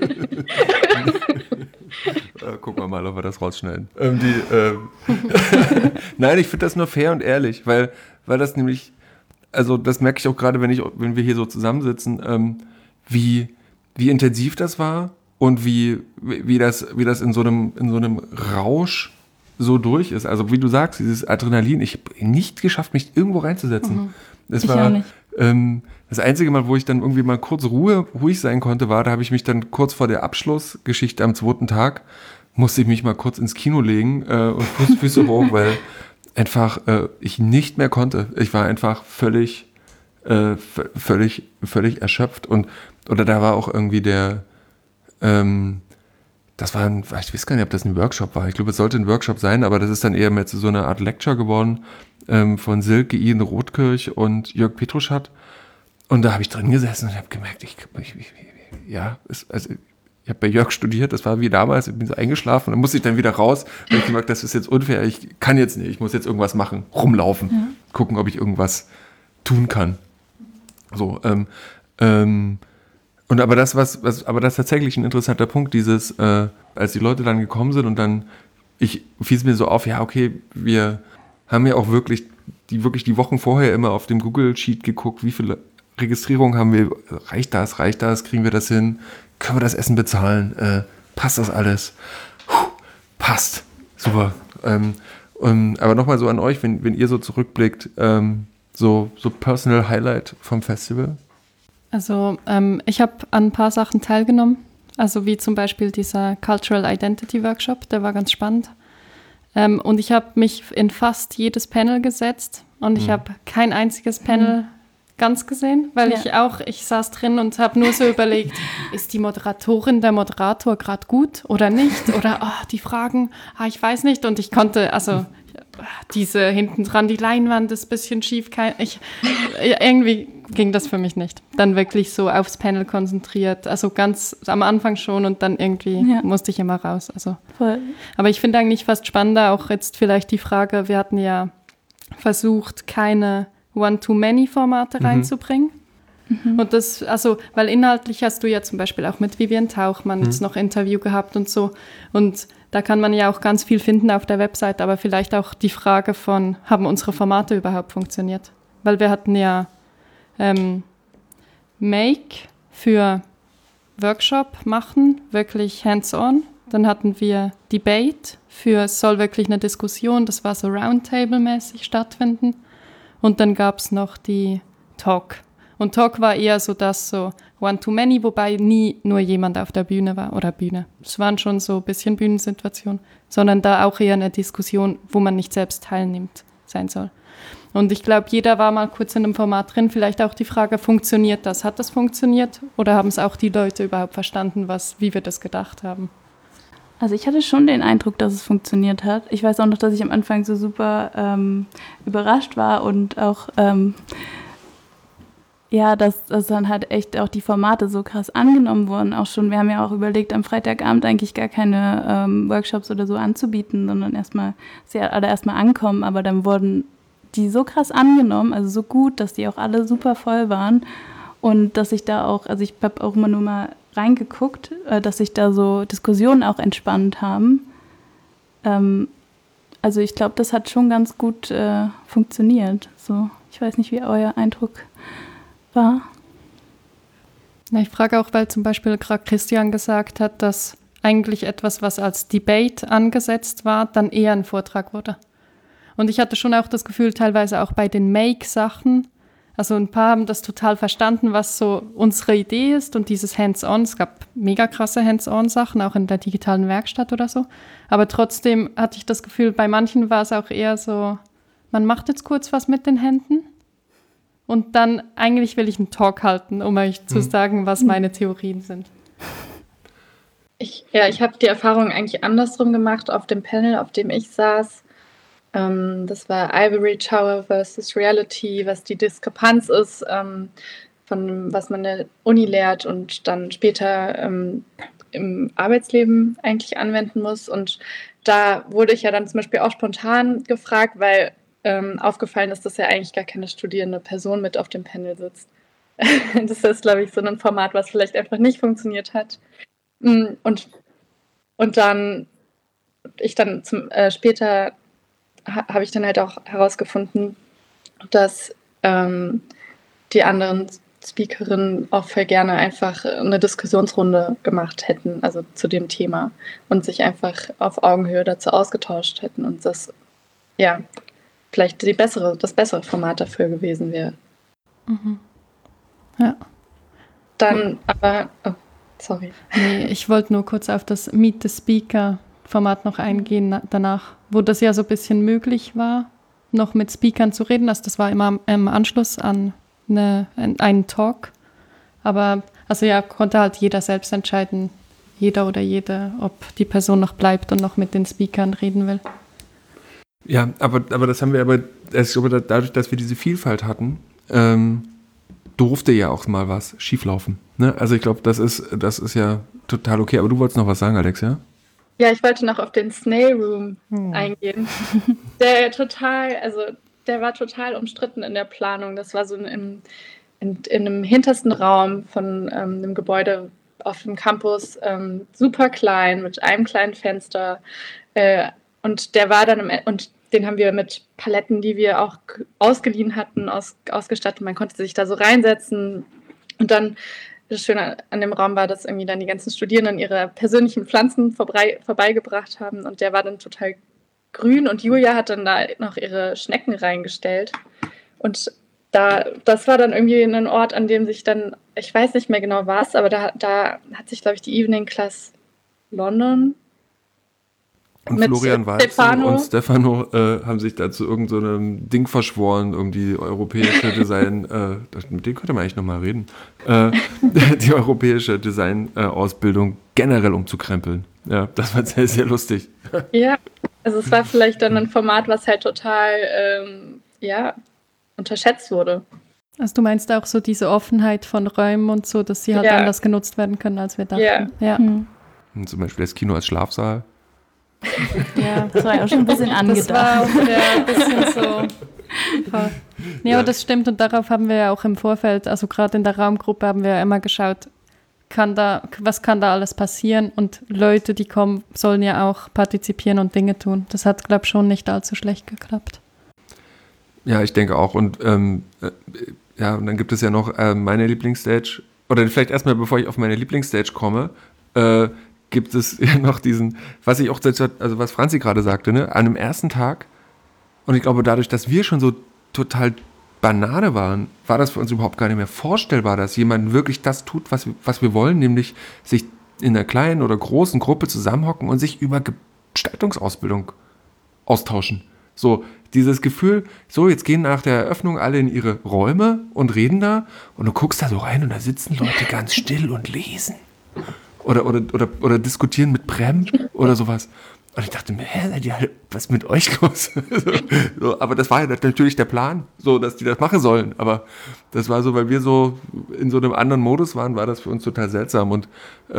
Gucken wir mal, ob wir das rausschneiden. Nein, ich finde das nur fair und ehrlich, weil das nämlich, also das merke ich auch gerade, wenn wir hier so zusammensitzen, wie intensiv das war und wie das in so einem Rausch so durch ist. Also wie du sagst, dieses Adrenalin, ich habe nicht geschafft, mich irgendwo reinzusetzen. Ich auch nicht. Das einzige Mal, wo ich dann irgendwie mal kurz ruhig sein konnte, war, da habe ich mich dann kurz vor der Abschlussgeschichte am 2. Tag, musste ich mich mal kurz ins Kino legen und Füße hoch, weil einfach ich nicht mehr konnte. Ich war einfach völlig erschöpft oder da war auch irgendwie das war ich weiß gar nicht, ob das ein Workshop war. Ich glaube, es sollte ein Workshop sein, aber das ist dann eher mehr zu so einer Art Lecture geworden. von Silke, Ian Rothkirch und Jörg Petruschat. Und da habe ich drin gesessen und habe gemerkt, ich habe bei Jörg studiert, das war wie damals, ich bin so eingeschlafen, dann musste ich dann wieder raus, weil ich gemerkt, das ist jetzt unfair, ich kann jetzt nicht, ich muss jetzt irgendwas machen, rumlaufen, gucken, ob ich irgendwas tun kann. So, und aber das ist tatsächlich ein interessanter Punkt, dieses, als die Leute dann gekommen sind und dann fiel es mir so auf, ja, okay, wir haben ja auch wirklich die Wochen vorher immer auf dem Google-Sheet geguckt, wie viele Registrierungen haben wir, reicht das, kriegen wir das hin, können wir das Essen bezahlen, passt das alles? Passt, super. Aber nochmal so an euch, wenn ihr so zurückblickt, so Personal Highlight vom Festival? Also ich habe an ein paar Sachen teilgenommen, also wie zum Beispiel dieser Cultural Identity Workshop, der war ganz spannend. Und ich habe mich in fast jedes Panel gesetzt und ich habe kein einziges Panel ganz gesehen, weil ich saß drin und habe nur so überlegt, ist die Moderatorin, der Moderator gerade gut oder nicht? Oder die Fragen, ich weiß nicht. Und ich konnte, also diese hinten dran, die Leinwand ist ein bisschen schief. Irgendwie ging das für mich nicht. Dann wirklich so aufs Panel konzentriert, also ganz am Anfang schon und dann irgendwie musste ich immer raus. Also. Voll. Aber ich finde eigentlich fast spannender auch jetzt vielleicht die Frage, wir hatten ja versucht, keine One-to-Many-Formate reinzubringen. Und das, also, weil inhaltlich hast du ja zum Beispiel auch mit Vivian Tauchmann jetzt noch Interview gehabt und so. Und da kann man ja auch ganz viel finden auf der Website, aber vielleicht auch die Frage von, haben unsere Formate überhaupt funktioniert? Weil wir hatten ja Make für Workshop machen, wirklich hands-on. Dann hatten wir Debate für, es soll wirklich eine Diskussion, das war so Roundtable-mäßig stattfinden. Und dann gab es noch die Talk. Und Talk war eher so das so One-to-Many, wobei nie nur jemand auf der Bühne war oder Bühne. Es waren schon so ein bisschen Bühnensituationen, sondern da auch eher eine Diskussion, wo man nicht selbst teilnimmt, sein soll. Und ich glaube, jeder war mal kurz in einem Format drin. Vielleicht auch die Frage, funktioniert das? Hat das funktioniert? Oder haben es auch die Leute überhaupt verstanden, wie wir das gedacht haben? Also ich hatte schon den Eindruck, dass es funktioniert hat. Ich weiß auch noch, dass ich am Anfang so super überrascht war und auch, dass dann halt echt auch die Formate so krass angenommen wurden. Auch schon, wir haben ja auch überlegt, am Freitagabend eigentlich gar keine Workshops oder so anzubieten, sondern erstmal ankommen. Aber dann wurden die so krass angenommen, also so gut, dass die auch alle super voll waren. Und dass ich da auch, also ich habe auch immer nur mal reingeguckt, dass sich da so Diskussionen auch entspannt haben. Also ich glaube, das hat schon ganz gut funktioniert. So, ich weiß nicht, wie euer Eindruck war. Na, ich frage auch, weil zum Beispiel gerade Christian gesagt hat, dass eigentlich etwas, was als Debate angesetzt war, dann eher ein Vortrag wurde. Und ich hatte schon auch das Gefühl, teilweise auch bei den Make-Sachen, also ein paar haben das total verstanden, was so unsere Idee ist und dieses Hands-on. Es gab mega krasse Hands-on-Sachen, auch in der digitalen Werkstatt oder so. Aber trotzdem hatte ich das Gefühl, bei manchen war es auch eher so, man macht jetzt kurz was mit den Händen und dann eigentlich will ich einen Talk halten, um euch zu sagen, was meine Theorien sind. Ich habe die Erfahrung eigentlich andersrum gemacht auf dem Panel, auf dem ich saß. Das war Ivory Tower versus Reality, was die Diskrepanz ist, von was man in der Uni lehrt und dann später im Arbeitsleben eigentlich anwenden muss. Und da wurde ich ja dann zum Beispiel auch spontan gefragt, weil aufgefallen ist, dass ja eigentlich gar keine studierende Person mit auf dem Panel sitzt. Das ist, glaube ich, so ein Format, was vielleicht einfach nicht funktioniert hat. Und dann später habe ich dann halt auch herausgefunden, dass die anderen Speakerinnen auch voll gerne einfach eine Diskussionsrunde gemacht hätten, also zu dem Thema und sich einfach auf Augenhöhe dazu ausgetauscht hätten und das vielleicht das bessere Format dafür gewesen wäre. Mhm. Ja. Dann aber, sorry. Nee, ich wollte nur kurz auf das Meet the Speaker Format noch eingehen danach, wo das ja so ein bisschen möglich war, noch mit Speakern zu reden. Also das war immer im Anschluss an einen Talk. Aber also konnte halt jeder selbst entscheiden, jeder oder jede, ob die Person noch bleibt und noch mit den Speakern reden will. Ja, aber das haben wir ich glaube, dadurch, dass wir diese Vielfalt hatten, durfte ja auch mal was schieflaufen. Ne? Also ich glaube, das ist ja total okay. Aber du wolltest noch was sagen, Alex, ja? Ja, ich wollte noch auf den Snail Room eingehen. Der war total umstritten in der Planung. Das war so in einem hintersten Raum von einem Gebäude auf dem Campus, super klein, mit einem kleinen Fenster. Und der war dann und den haben wir mit Paletten, die wir auch ausgeliehen hatten, ausgestattet. Man konnte sich da so reinsetzen. Und dann, das Schöne an dem Raum war, dass irgendwie dann die ganzen Studierenden ihre persönlichen Pflanzen vorbeigebracht haben. Und der war dann total grün. Und Julia hat dann da noch ihre Schnecken reingestellt. Und das war dann irgendwie ein Ort, an dem sich dann, ich weiß nicht mehr genau was, aber da hat sich, glaube ich, die Evening Class London und Florian Walzen und Stefano haben sich da zu irgendeinem Ding verschworen, um die europäische Design, mit denen könnte man eigentlich nochmal reden, die europäische Design-Ausbildung generell umzukrempeln. Ja, das war sehr, sehr lustig. Ja, also es war vielleicht dann ein Format, was halt total, unterschätzt wurde. Also du meinst auch so diese Offenheit von Räumen und so, dass sie halt anders genutzt werden können, als wir dachten. Ja. Und zum Beispiel das Kino als Schlafsaal. Ja, das war ja auch schon ein bisschen angedacht. Das war auch ein bisschen so. Nee, aber das stimmt und darauf haben wir ja auch im Vorfeld, also gerade in der Raumgruppe haben wir ja immer geschaut, was kann da alles passieren und Leute, die kommen, sollen ja auch partizipieren und Dinge tun. Das hat, glaube ich, schon nicht allzu schlecht geklappt. Ja, ich denke auch und und dann gibt es ja noch meine Lieblingsstage, oder vielleicht erstmal, bevor ich auf meine Lieblingsstage komme, gibt es ja noch diesen, was ich auch, also was Franzi gerade sagte, ne, an dem ersten Tag, und ich glaube dadurch, dass wir schon so total Banane waren, war das für uns überhaupt gar nicht mehr vorstellbar, dass jemand wirklich das tut, was wir wollen, nämlich sich in einer kleinen oder großen Gruppe zusammenhocken und sich über Gestaltungsausbildung austauschen. So, dieses Gefühl, so, jetzt gehen nach der Eröffnung alle in ihre Räume und reden da und du guckst da so rein und da sitzen Leute ganz still und lesen. Oder diskutieren mit Prem oder sowas. Und ich dachte mir, was ist mit euch los? So, aber das war ja natürlich der Plan, so, dass die das machen sollen. Aber das war so, weil wir so in so einem anderen Modus waren, war das für uns total seltsam. Und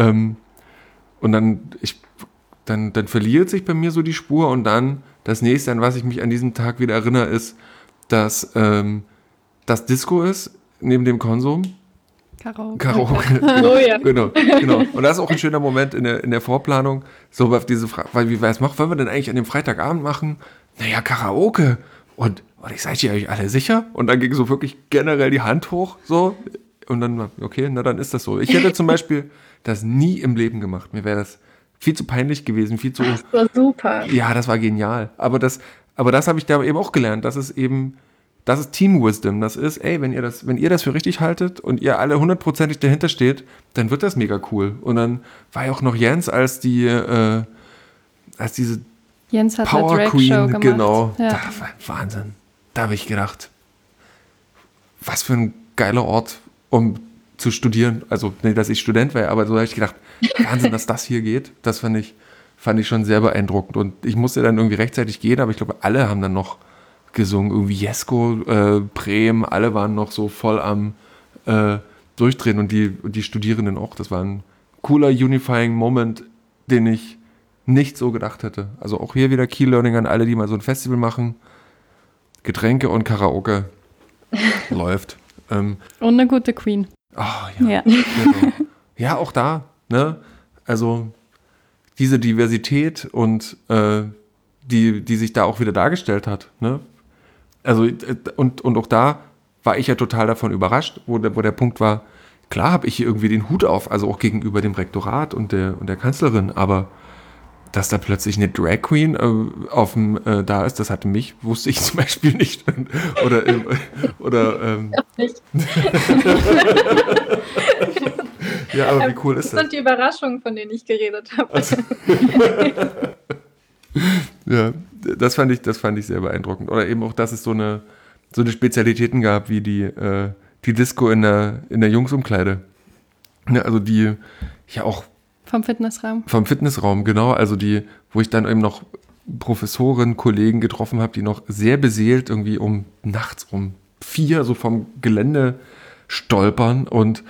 dann verliert sich bei mir so die Spur. Und dann das nächste, an was ich mich an diesem Tag wieder erinnere, ist, dass das Disco ist, neben dem Konsum. Karaoke. Oh ja. Genau. Und das ist auch ein schöner Moment in der Vorplanung. So auf diese Frage, weil wie was wollen wir denn eigentlich an dem Freitagabend machen? Naja, Karaoke. Und ich seid ihr euch alle sicher? Und dann ging so wirklich generell die Hand hoch, so. Und dann, okay, na dann ist das so. Ich hätte zum Beispiel das nie im Leben gemacht. Mir wäre das viel zu peinlich gewesen, viel zu. Das war super. Ja, das war genial. Aber das habe ich da eben auch gelernt. Das ist Team Wisdom. Das ist, wenn ihr das für richtig haltet und ihr alle 100%ig dahinter steht, dann wird das mega cool. Und dann war ja auch noch Jens als diese Jens hat Power eine Queen, Drag-Show gemacht. genau. Ja. Das war Wahnsinn. Da habe ich gedacht, was für ein geiler Ort, um zu studieren. Also, nicht, dass ich Student wäre, aber so habe ich gedacht, Wahnsinn, dass das hier geht. Das fand ich schon sehr beeindruckend. Und ich musste dann irgendwie rechtzeitig gehen, aber ich glaube, alle haben dann noch gesungen. Irgendwie Jesko, Prem, alle waren noch so voll am Durchdrehen und die Studierenden auch. Das war ein cooler Unifying Moment, den ich nicht so gedacht hätte. Also auch hier wieder Key Learning an alle, die mal so ein Festival machen. Getränke und Karaoke läuft. Und eine gute Queen. Ja. Genau. Ja, auch da, ne? Also diese Diversität und die sich da auch wieder dargestellt hat, ne? Also und auch da war ich ja total davon überrascht, wo der Punkt war, klar habe ich hier irgendwie den Hut auf, also auch gegenüber dem Rektorat und der Kanzlerin, aber dass da plötzlich eine Drag Queen da ist, das wusste ich zum Beispiel nicht. oder Nicht. ja, aber wie cool ist das? Das sind die Überraschungen, von denen ich geredet habe. Also, ja, das fand ich sehr beeindruckend. Oder eben auch, dass es so eine Spezialitäten gab, wie die Disco in der Jungsumkleide. Ja, also die ja auch Vom Fitnessraum. vom Fitnessraum, genau. Also wo ich dann eben noch Professoren, Kollegen getroffen habe, die noch sehr beseelt irgendwie nachts um 4 so vom Gelände stolpern und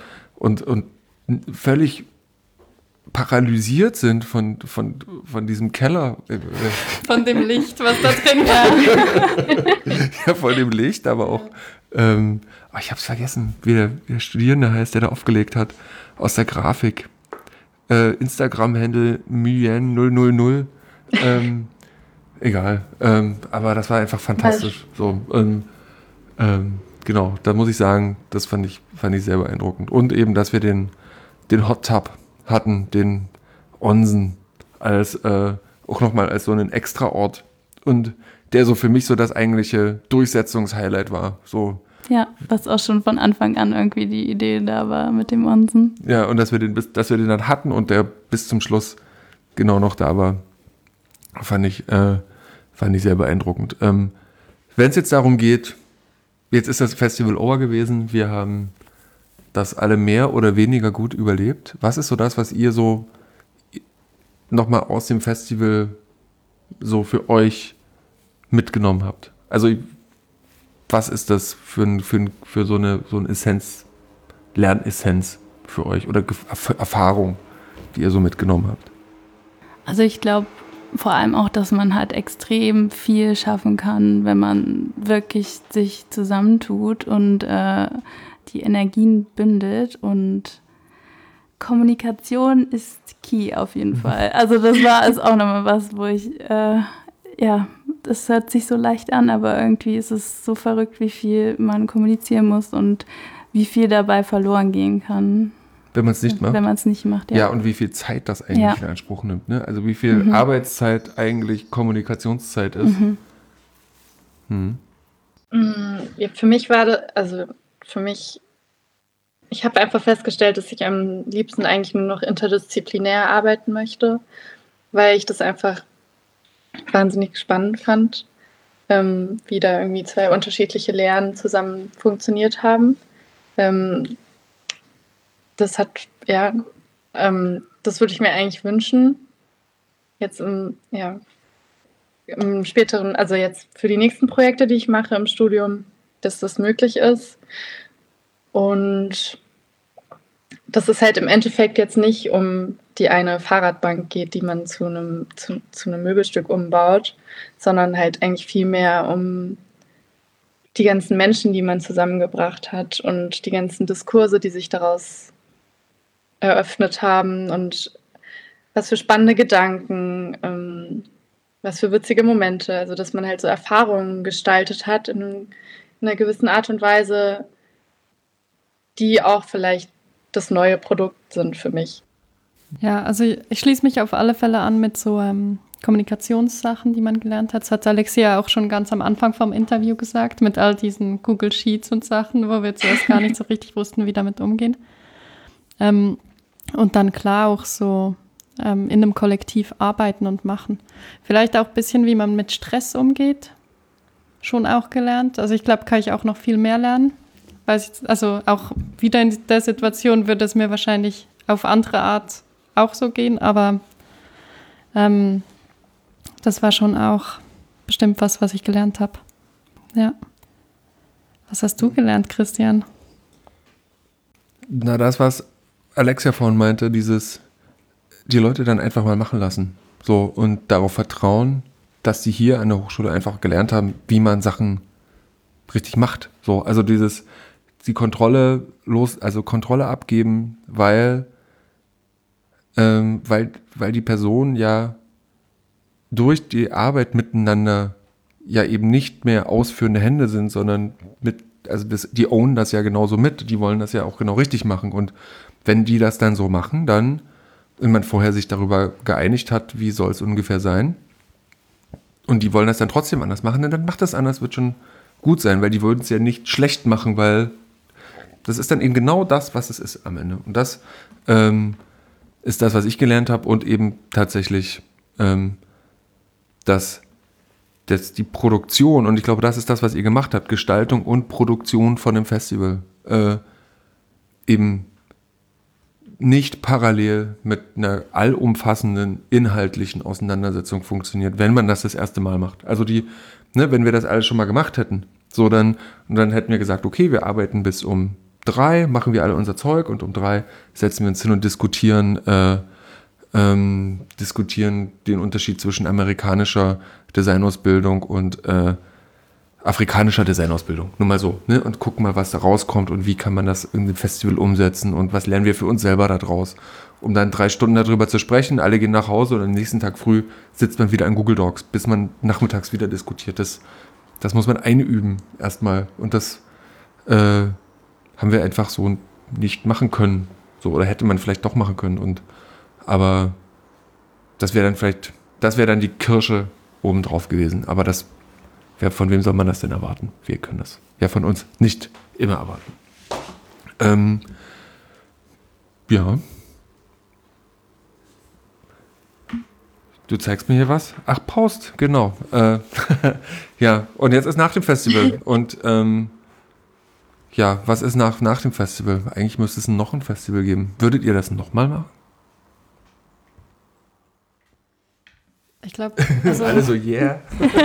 völlig paralysiert sind von diesem Keller. Von dem Licht, was da drin war. Ja, von dem Licht, aber auch, ich habe es vergessen, wie der Studierende heißt, der da aufgelegt hat, aus der Grafik. Instagram-Handle Myen000. Egal. Aber das war einfach fantastisch. So, genau, da muss ich sagen, das fand ich sehr beeindruckend. Und eben, dass wir den Hot Tub hatten, den Onsen, als auch nochmal als so einen Extraort. Und der so für mich so das eigentliche Durchsetzungshighlight war. So. Ja, was auch schon von Anfang an irgendwie die Idee da war mit dem Onsen. Ja, und dass wir den dann hatten und der bis zum Schluss genau noch da war, fand ich sehr beeindruckend. Wenn es jetzt darum geht, jetzt ist das Festival over gewesen, wir haben das alle mehr oder weniger gut überlebt. Was ist so das, was ihr so nochmal aus dem Festival so für euch mitgenommen habt? Also was ist das für so eine Lernessenz für euch oder Erfahrung, die ihr so mitgenommen habt? Also ich glaube vor allem auch, dass man halt extrem viel schaffen kann, wenn man wirklich sich zusammentut und die Energien bündelt, und Kommunikation ist key auf jeden Fall. Also das war es auch nochmal was, wo ich, das hört sich so leicht an, aber irgendwie ist es so verrückt, wie viel man kommunizieren muss und wie viel dabei verloren gehen kann. Wenn man es nicht macht? Wenn man es nicht macht, ja. Ja, und wie viel Zeit das eigentlich in Anspruch nimmt. Ne? Also wie viel Arbeitszeit eigentlich Kommunikationszeit ist. Ja, für mich ich habe einfach festgestellt, dass ich am liebsten eigentlich nur noch interdisziplinär arbeiten möchte, weil ich das einfach wahnsinnig spannend fand, wie da irgendwie 2 unterschiedliche Lehren zusammen funktioniert haben. Das würde ich mir eigentlich wünschen, jetzt im späteren, also jetzt für die nächsten Projekte, die ich mache im Studium, dass das möglich ist. Und dass es halt im Endeffekt jetzt nicht um die eine Fahrradbank geht, die man zu einem Möbelstück umbaut, sondern halt eigentlich viel mehr um die ganzen Menschen, die man zusammengebracht hat und die ganzen Diskurse, die sich daraus eröffnet haben und was für spannende Gedanken, was für witzige Momente, also dass man halt so Erfahrungen gestaltet hat in einer gewissen Art und Weise, die auch vielleicht das neue Produkt sind für mich. Ja, also ich schließe mich auf alle Fälle an mit so Kommunikationssachen, die man gelernt hat. Das hat Alexia auch schon ganz am Anfang vom Interview gesagt, mit all diesen Google Sheets und Sachen, wo wir zuerst gar nicht so richtig wussten, wie damit umgehen. Und dann klar auch so in einem Kollektiv arbeiten und machen. Vielleicht auch ein bisschen, wie man mit Stress umgeht, schon auch gelernt. Also ich glaube, kann ich auch noch viel mehr lernen. Also auch wieder in der Situation würde es mir wahrscheinlich auf andere Art auch so gehen, aber das war schon auch bestimmt was ich gelernt habe. Ja. Was hast du gelernt, Christian? Na, das, was Alexia vorhin meinte, die Leute dann einfach mal machen lassen. So, und darauf vertrauen, dass die hier an der Hochschule einfach gelernt haben, wie man Sachen richtig macht. So, also die Kontrolle abgeben, weil die Personen ja durch die Arbeit miteinander ja eben nicht mehr ausführende Hände sind, sondern die ownen das ja genauso mit, die wollen das ja auch genau richtig machen, und wenn die das dann so machen, dann, wenn man vorher sich darüber geeinigt hat, wie soll es ungefähr sein, und die wollen das dann trotzdem anders machen, dann macht das anders, wird schon gut sein, weil die würden es ja nicht schlecht machen, weil das ist dann eben genau das, was es ist am Ende. Und das ist das, was ich gelernt habe, und eben tatsächlich, dass die Produktion, und ich glaube, das ist das, was ihr gemacht habt, Gestaltung und Produktion von dem Festival, eben nicht parallel mit einer allumfassenden inhaltlichen Auseinandersetzung funktioniert, wenn man das erste Mal macht. Also wenn wir das alles schon mal gemacht hätten, dann hätten wir gesagt, okay, wir arbeiten bis um 3, machen wir alle unser Zeug und um 3 setzen wir uns hin und diskutieren den Unterschied zwischen amerikanischer Designausbildung und afrikanischer Designausbildung. Nur mal so, ne? Und gucken mal, was da rauskommt und wie kann man das in dem Festival umsetzen und was lernen wir für uns selber da draus. Um dann 3 Stunden darüber zu sprechen, alle gehen nach Hause und am nächsten Tag früh sitzt man wieder in Google Docs, bis man nachmittags wieder diskutiert. Das muss man einüben erstmal. Und das haben wir einfach so nicht machen können. So, oder hätte man vielleicht doch machen können. Aber das wäre dann die Kirsche obendrauf gewesen. Aber von wem soll man das denn erwarten? Wir können das ja von uns nicht immer erwarten. Ja. Du zeigst mir hier was? Ach, Post, genau. Ja, und jetzt ist nach dem Festival. Und was ist nach dem Festival? Eigentlich müsste es noch ein Festival geben. Würdet ihr das nochmal machen? Ich glaube, also, alle so, yeah.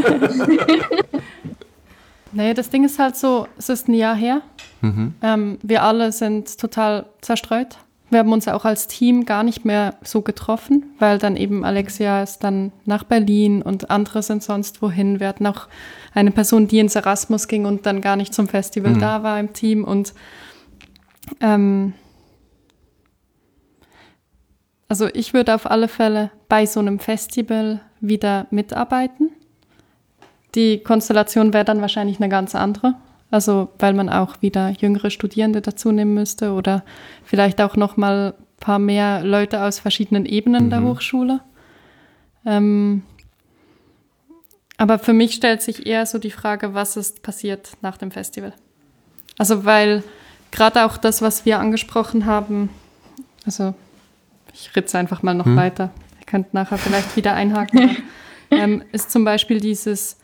Nee, das Ding ist halt so, es ist ein Jahr her. Wir alle sind total zerstreut. Wir haben uns auch als Team gar nicht mehr so getroffen, weil dann eben Alexia ist dann nach Berlin und andere sind sonst wohin. Wir hatten auch eine Person, die ins Erasmus ging und dann gar nicht zum Festival da war im Team. Und also ich würde auf alle Fälle bei so einem Festival wieder mitarbeiten. Die Konstellation wäre dann wahrscheinlich eine ganz andere. Also weil man auch wieder jüngere Studierende dazu nehmen müsste oder vielleicht auch noch mal ein paar mehr Leute aus verschiedenen Ebenen der Hochschule. Aber für mich stellt sich eher so die Frage, was ist passiert nach dem Festival? Also weil gerade auch das, was wir angesprochen haben, also ich ritze einfach mal noch weiter, ihr könnt nachher vielleicht wieder einhaken, ist zum Beispiel dieses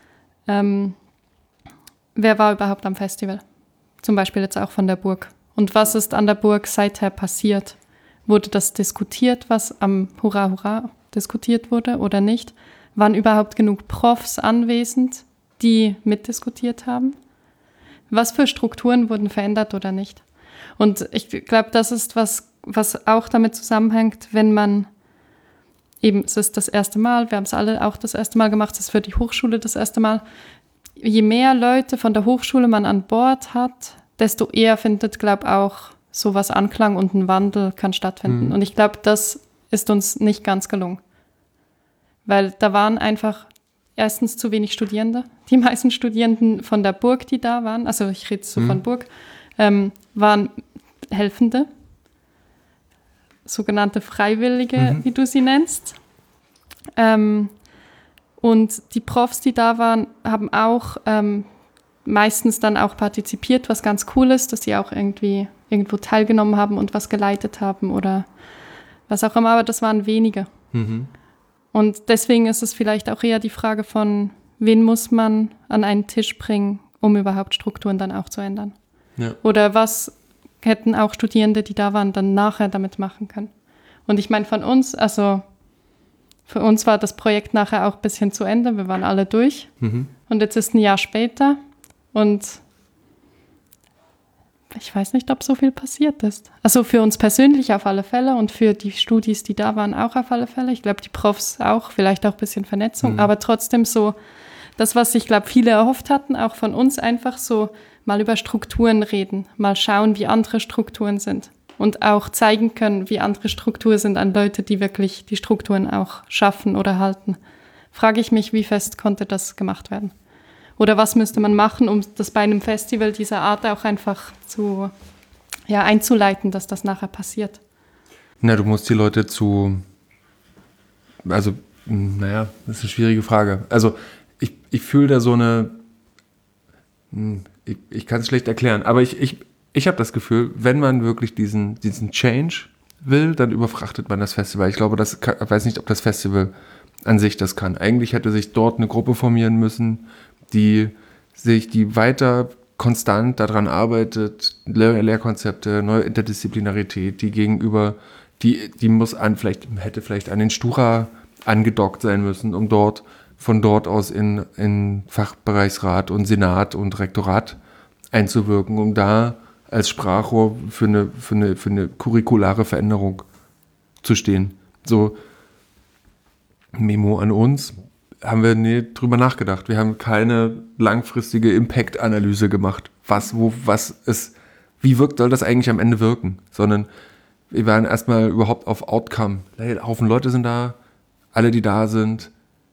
wer war überhaupt am Festival? Zum Beispiel jetzt auch von der Burg. Und was ist an der Burg seither passiert? Wurde das diskutiert, was am Hurra Hurra diskutiert wurde oder nicht? Waren überhaupt genug Profs anwesend, die mitdiskutiert haben? Was für Strukturen wurden verändert oder nicht? Und ich glaube, das ist was auch damit zusammenhängt, wenn man eben, es ist das erste Mal, wir haben es alle auch das erste Mal gemacht, es ist für die Hochschule das erste Mal. Je mehr Leute von der Hochschule man an Bord hat, desto eher findet, glaube ich, auch sowas Anklang und ein Wandel kann stattfinden. Und ich glaube, das ist uns nicht ganz gelungen. Weil da waren einfach erstens zu wenig Studierende. Die meisten Studierenden von der Burg, die da waren, also ich rede so von Burg, waren Helfende, sogenannte Freiwillige, wie du sie nennst. Und die Profs, die da waren, haben auch meistens dann auch partizipiert, was ganz cool ist, dass sie auch irgendwo teilgenommen haben und was geleitet haben oder was auch immer, aber das waren wenige. Und deswegen ist es vielleicht auch eher die Frage von, wen muss man an einen Tisch bringen, um überhaupt Strukturen dann auch zu ändern? Ja. Oder was hätten auch Studierende, die da waren, dann nachher damit machen können? Und ich meine von uns, also für uns war das Projekt nachher auch ein bisschen zu Ende. Wir waren alle durch. Und jetzt ist ein Jahr später und ich weiß nicht, ob so viel passiert ist. Also für uns persönlich auf alle Fälle und für die Studis, die da waren, auch auf alle Fälle. Ich glaube, die Profs auch, vielleicht auch ein bisschen Vernetzung, aber trotzdem so das, was ich glaube, viele erhofft hatten, auch von uns einfach so mal über Strukturen reden, mal schauen, wie andere Strukturen sind. Und auch zeigen können, wie andere Strukturen sind an Leute, die wirklich die Strukturen auch schaffen oder halten. Frage ich mich, wie fest konnte das gemacht werden? Oder was müsste man machen, um das bei einem Festival dieser Art auch einfach einzuleiten, dass das nachher passiert? Na, du musst die Leute das ist eine schwierige Frage. Also ich fühle da so eine, ich kann es schlecht erklären, aber ich habe das Gefühl, wenn man wirklich diesen Change will, dann überfrachtet man das Festival. Ich glaube, ich weiß nicht, ob das Festival an sich das kann. Eigentlich hätte sich dort eine Gruppe formieren müssen, die weiter konstant daran arbeitet, Lehrkonzepte, neue Interdisziplinarität, die gegenüber die muss hätte vielleicht an den Stura angedockt sein müssen, um von dort aus in Fachbereichsrat und Senat und Rektorat einzuwirken, um da als Sprachrohr für eine curriculare Veränderung zu stehen. So, Memo an uns, haben wir drüber nachgedacht. Wir haben keine langfristige Impact-Analyse gemacht. Wie soll das eigentlich am Ende wirken? Sondern wir waren erstmal überhaupt auf Outcome. Ein Haufen Leute sind da, alle, die da sind,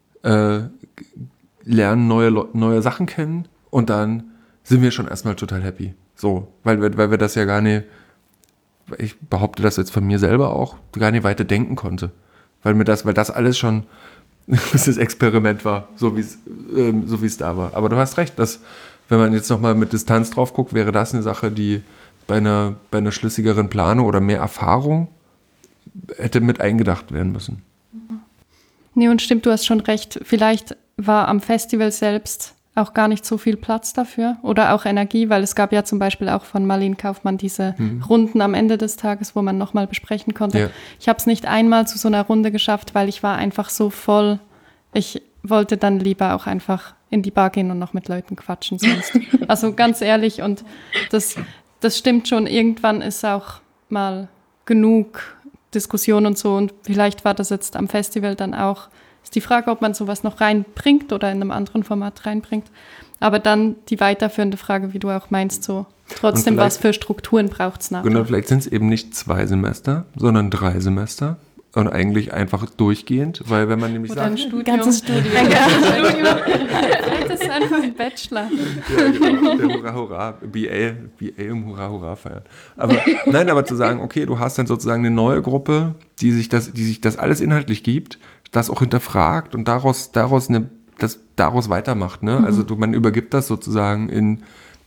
lernen neue Sachen kennen und dann sind wir schon erstmal total happy. So, weil wir das ja gar nicht, ich behaupte das jetzt von mir selber auch, gar nicht weiter denken konnte. Weil das alles schon das Experiment war, so wie es da war. Aber du hast recht, dass, wenn man jetzt nochmal mit Distanz drauf guckt, wäre das eine Sache, die bei einer schlüssigeren Planung oder mehr Erfahrung hätte mit eingedacht werden müssen. Nee, und stimmt, du hast schon recht. Vielleicht war am Festival selbst auch gar nicht so viel Platz dafür oder auch Energie, weil es gab ja zum Beispiel auch von Marlene Kaufmann diese Runden am Ende des Tages, wo man nochmal besprechen konnte. Ja. Ich habe es nicht einmal zu so einer Runde geschafft, weil ich war einfach so voll. Ich wollte dann lieber auch einfach in die Bar gehen und noch mit Leuten quatschen sonst. Also ganz ehrlich, und das stimmt schon. Irgendwann ist auch mal genug Diskussion und so, und vielleicht war das jetzt am Festival dann auch, ist die Frage, ob man sowas noch reinbringt oder in einem anderen Format reinbringt, aber dann die weiterführende Frage, wie du auch meinst, so trotzdem, was für Strukturen braucht es nachher? Genau, vielleicht sind es eben nicht 2 Semester, sondern 3 Semester und eigentlich einfach durchgehend, weil wenn man nämlich oder sagt... ein ganzes Studium. Vielleicht ist es einfach ein Bachelor. Ja, genau, der Hurra-Hurra, BA im Hurra-Hurra feiern. Aber zu sagen, okay, du hast dann sozusagen eine neue Gruppe, die sich das alles inhaltlich gibt, das auch hinterfragt und daraus weitermacht. Ne? Also man übergebe das in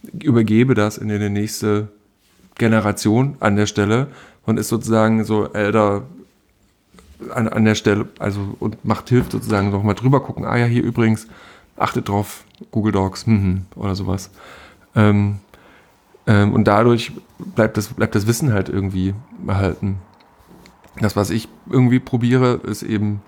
die nächste Generation an der Stelle und ist sozusagen so älter an der Stelle, also und hilft sozusagen nochmal drüber gucken, ja, hier übrigens, achtet drauf, Google Docs, oder sowas. Und dadurch bleibt das Wissen halt irgendwie erhalten. Das, was ich irgendwie probiere, ist eben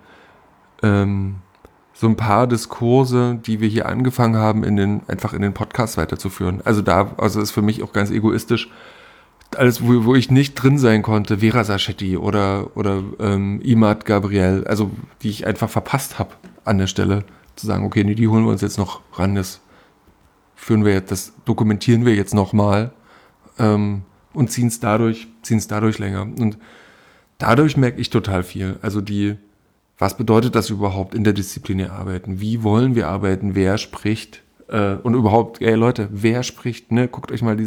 so ein paar Diskurse, die wir hier angefangen haben, einfach in den Podcasts weiterzuführen. Also ist für mich auch ganz egoistisch, alles, wo ich nicht drin sein konnte, Vera Sachetti oder Imad Gabriel, also die ich einfach verpasst habe an der Stelle, zu sagen, okay, nee, die holen wir uns jetzt noch ran, das dokumentieren wir jetzt nochmal und ziehen es dadurch länger. Und dadurch merke ich total viel. Also was bedeutet das überhaupt, interdisziplinär arbeiten? Wie wollen wir arbeiten? Wer spricht? Und überhaupt, Leute, wer spricht? Ne? Guckt euch mal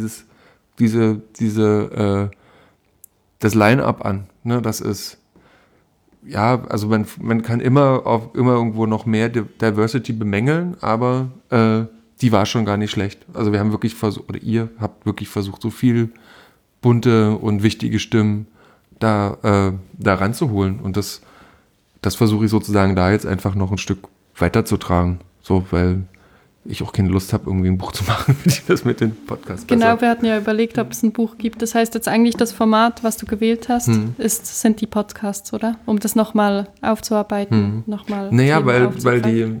das Line-Up an. Ne? Das ist, ja, also man kann immer irgendwo noch mehr Diversity bemängeln, aber die war schon gar nicht schlecht. Also wir haben wirklich versucht, oder ihr habt wirklich versucht, so viel bunte und wichtige Stimmen da ranzuholen. Und das versuche ich sozusagen da jetzt einfach noch ein Stück weiterzutragen. So, weil ich auch keine Lust habe, irgendwie ein Buch zu machen, das mit den Podcasts besser. Genau, wir hatten ja überlegt, ob es ein Buch gibt. Das heißt jetzt eigentlich, das Format, was du gewählt hast, sind die Podcasts, oder? Um das nochmal aufzuarbeiten, nochmal. Naja, weil die,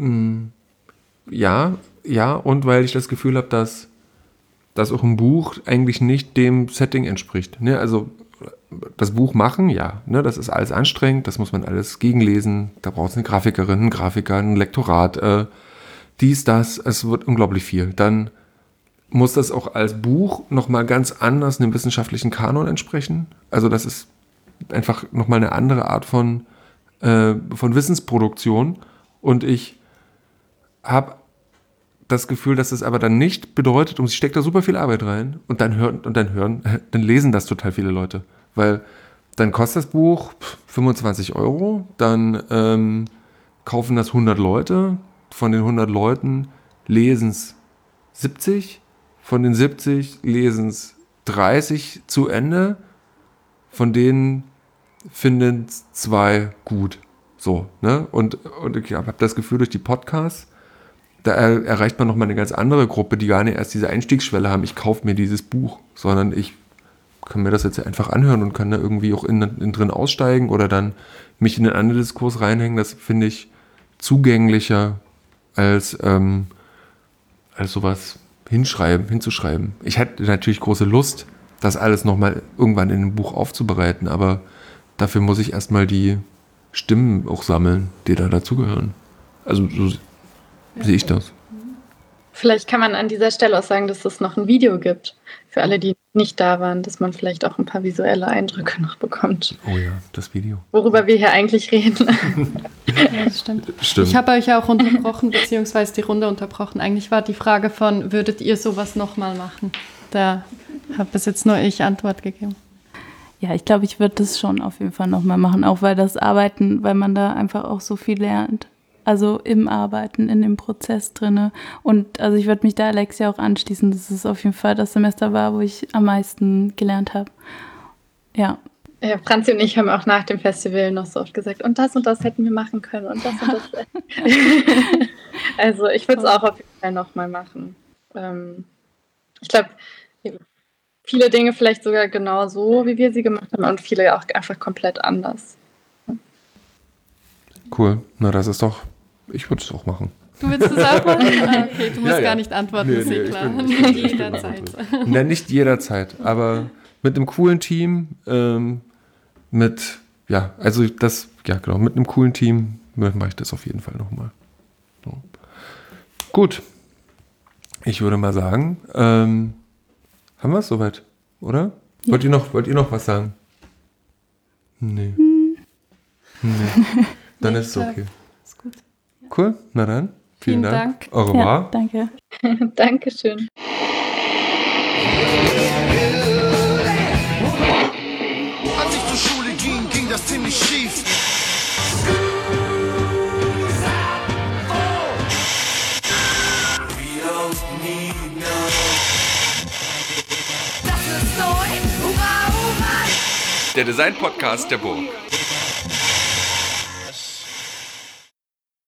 ja, und weil ich das Gefühl habe, dass auch ein Buch eigentlich nicht dem Setting entspricht. Ne? Also das Buch machen, ja, ne, das ist alles anstrengend, das muss man alles gegenlesen, da braucht es eine Grafikerin, einen Grafiker, ein Lektorat, es wird unglaublich viel. Dann muss das auch als Buch nochmal ganz anders einem wissenschaftlichen Kanon entsprechen. Also das ist einfach nochmal eine andere Art von Wissensproduktion. Und ich habe das Gefühl, dass es aber dann nicht bedeutet, ich stecke da super viel Arbeit rein und dann lesen das total viele Leute. Weil dann kostet das Buch 25 €, dann kaufen das 100 Leute, von den 100 Leuten lesen es 70, von den 70 lesen es 30 zu Ende, von denen finden es 2 gut. So, ne? Und ich habe das Gefühl, durch die Podcasts, da erreicht man nochmal eine ganz andere Gruppe, die gar nicht erst diese Einstiegsschwelle haben, ich kaufe mir dieses Buch, sondern ich kann mir das jetzt einfach anhören und kann da irgendwie auch in drin aussteigen oder dann mich in einen anderen Diskurs reinhängen. Das finde ich zugänglicher als sowas hinzuschreiben. Ich hätte natürlich große Lust, das alles nochmal irgendwann in einem Buch aufzubereiten, aber dafür muss ich erstmal die Stimmen auch sammeln, die da dazugehören. Also so sehe ich das. Vielleicht kann man an dieser Stelle auch sagen, dass es noch ein Video gibt für alle, die nicht da waren, dass man vielleicht auch ein paar visuelle Eindrücke noch bekommt. Oh ja, das Video. Worüber wir hier eigentlich reden. Ja, das stimmt. Ich habe euch auch unterbrochen, beziehungsweise die Runde unterbrochen. Eigentlich war die Frage von, würdet ihr sowas nochmal machen? Da habe bis jetzt nur ich Antwort gegeben. Ja, ich glaube, ich würde das schon auf jeden Fall nochmal machen, auch weil man da einfach auch so viel lernt. Also im Arbeiten, in dem Prozess drinne. Und also ich würde mich da Alexia auch anschließen, dass es auf jeden Fall das Semester war, wo ich am meisten gelernt habe. Ja. Ja, Franzi und ich haben auch nach dem Festival noch so oft gesagt, und das hätten wir machen können und das und das. Also ich würde es auch auf jeden Fall nochmal machen. Ich glaube, viele Dinge vielleicht sogar genau so, wie wir sie gemacht haben und viele auch einfach komplett anders. Cool, na das ist doch, ich würde es auch machen. Du willst es auch machen? Okay, du musst Ja. gar nicht antworten, Nee, ist eh klar. ich bin Jederzeit. Na, nicht jederzeit, aber mit einem coolen Team, mit einem coolen Team mache ich das auf jeden Fall nochmal. So. Gut, ich würde mal sagen, haben wir es soweit, oder? Ja. Wollt ihr noch was sagen? Nee. Dann ist es okay. Ist gut. Cool, na dann. Vielen Dank. Au revoir. Ja, danke. Dankeschön. Als ich zur Schule ging das ziemlich schief. Der Design-Podcast der Burg.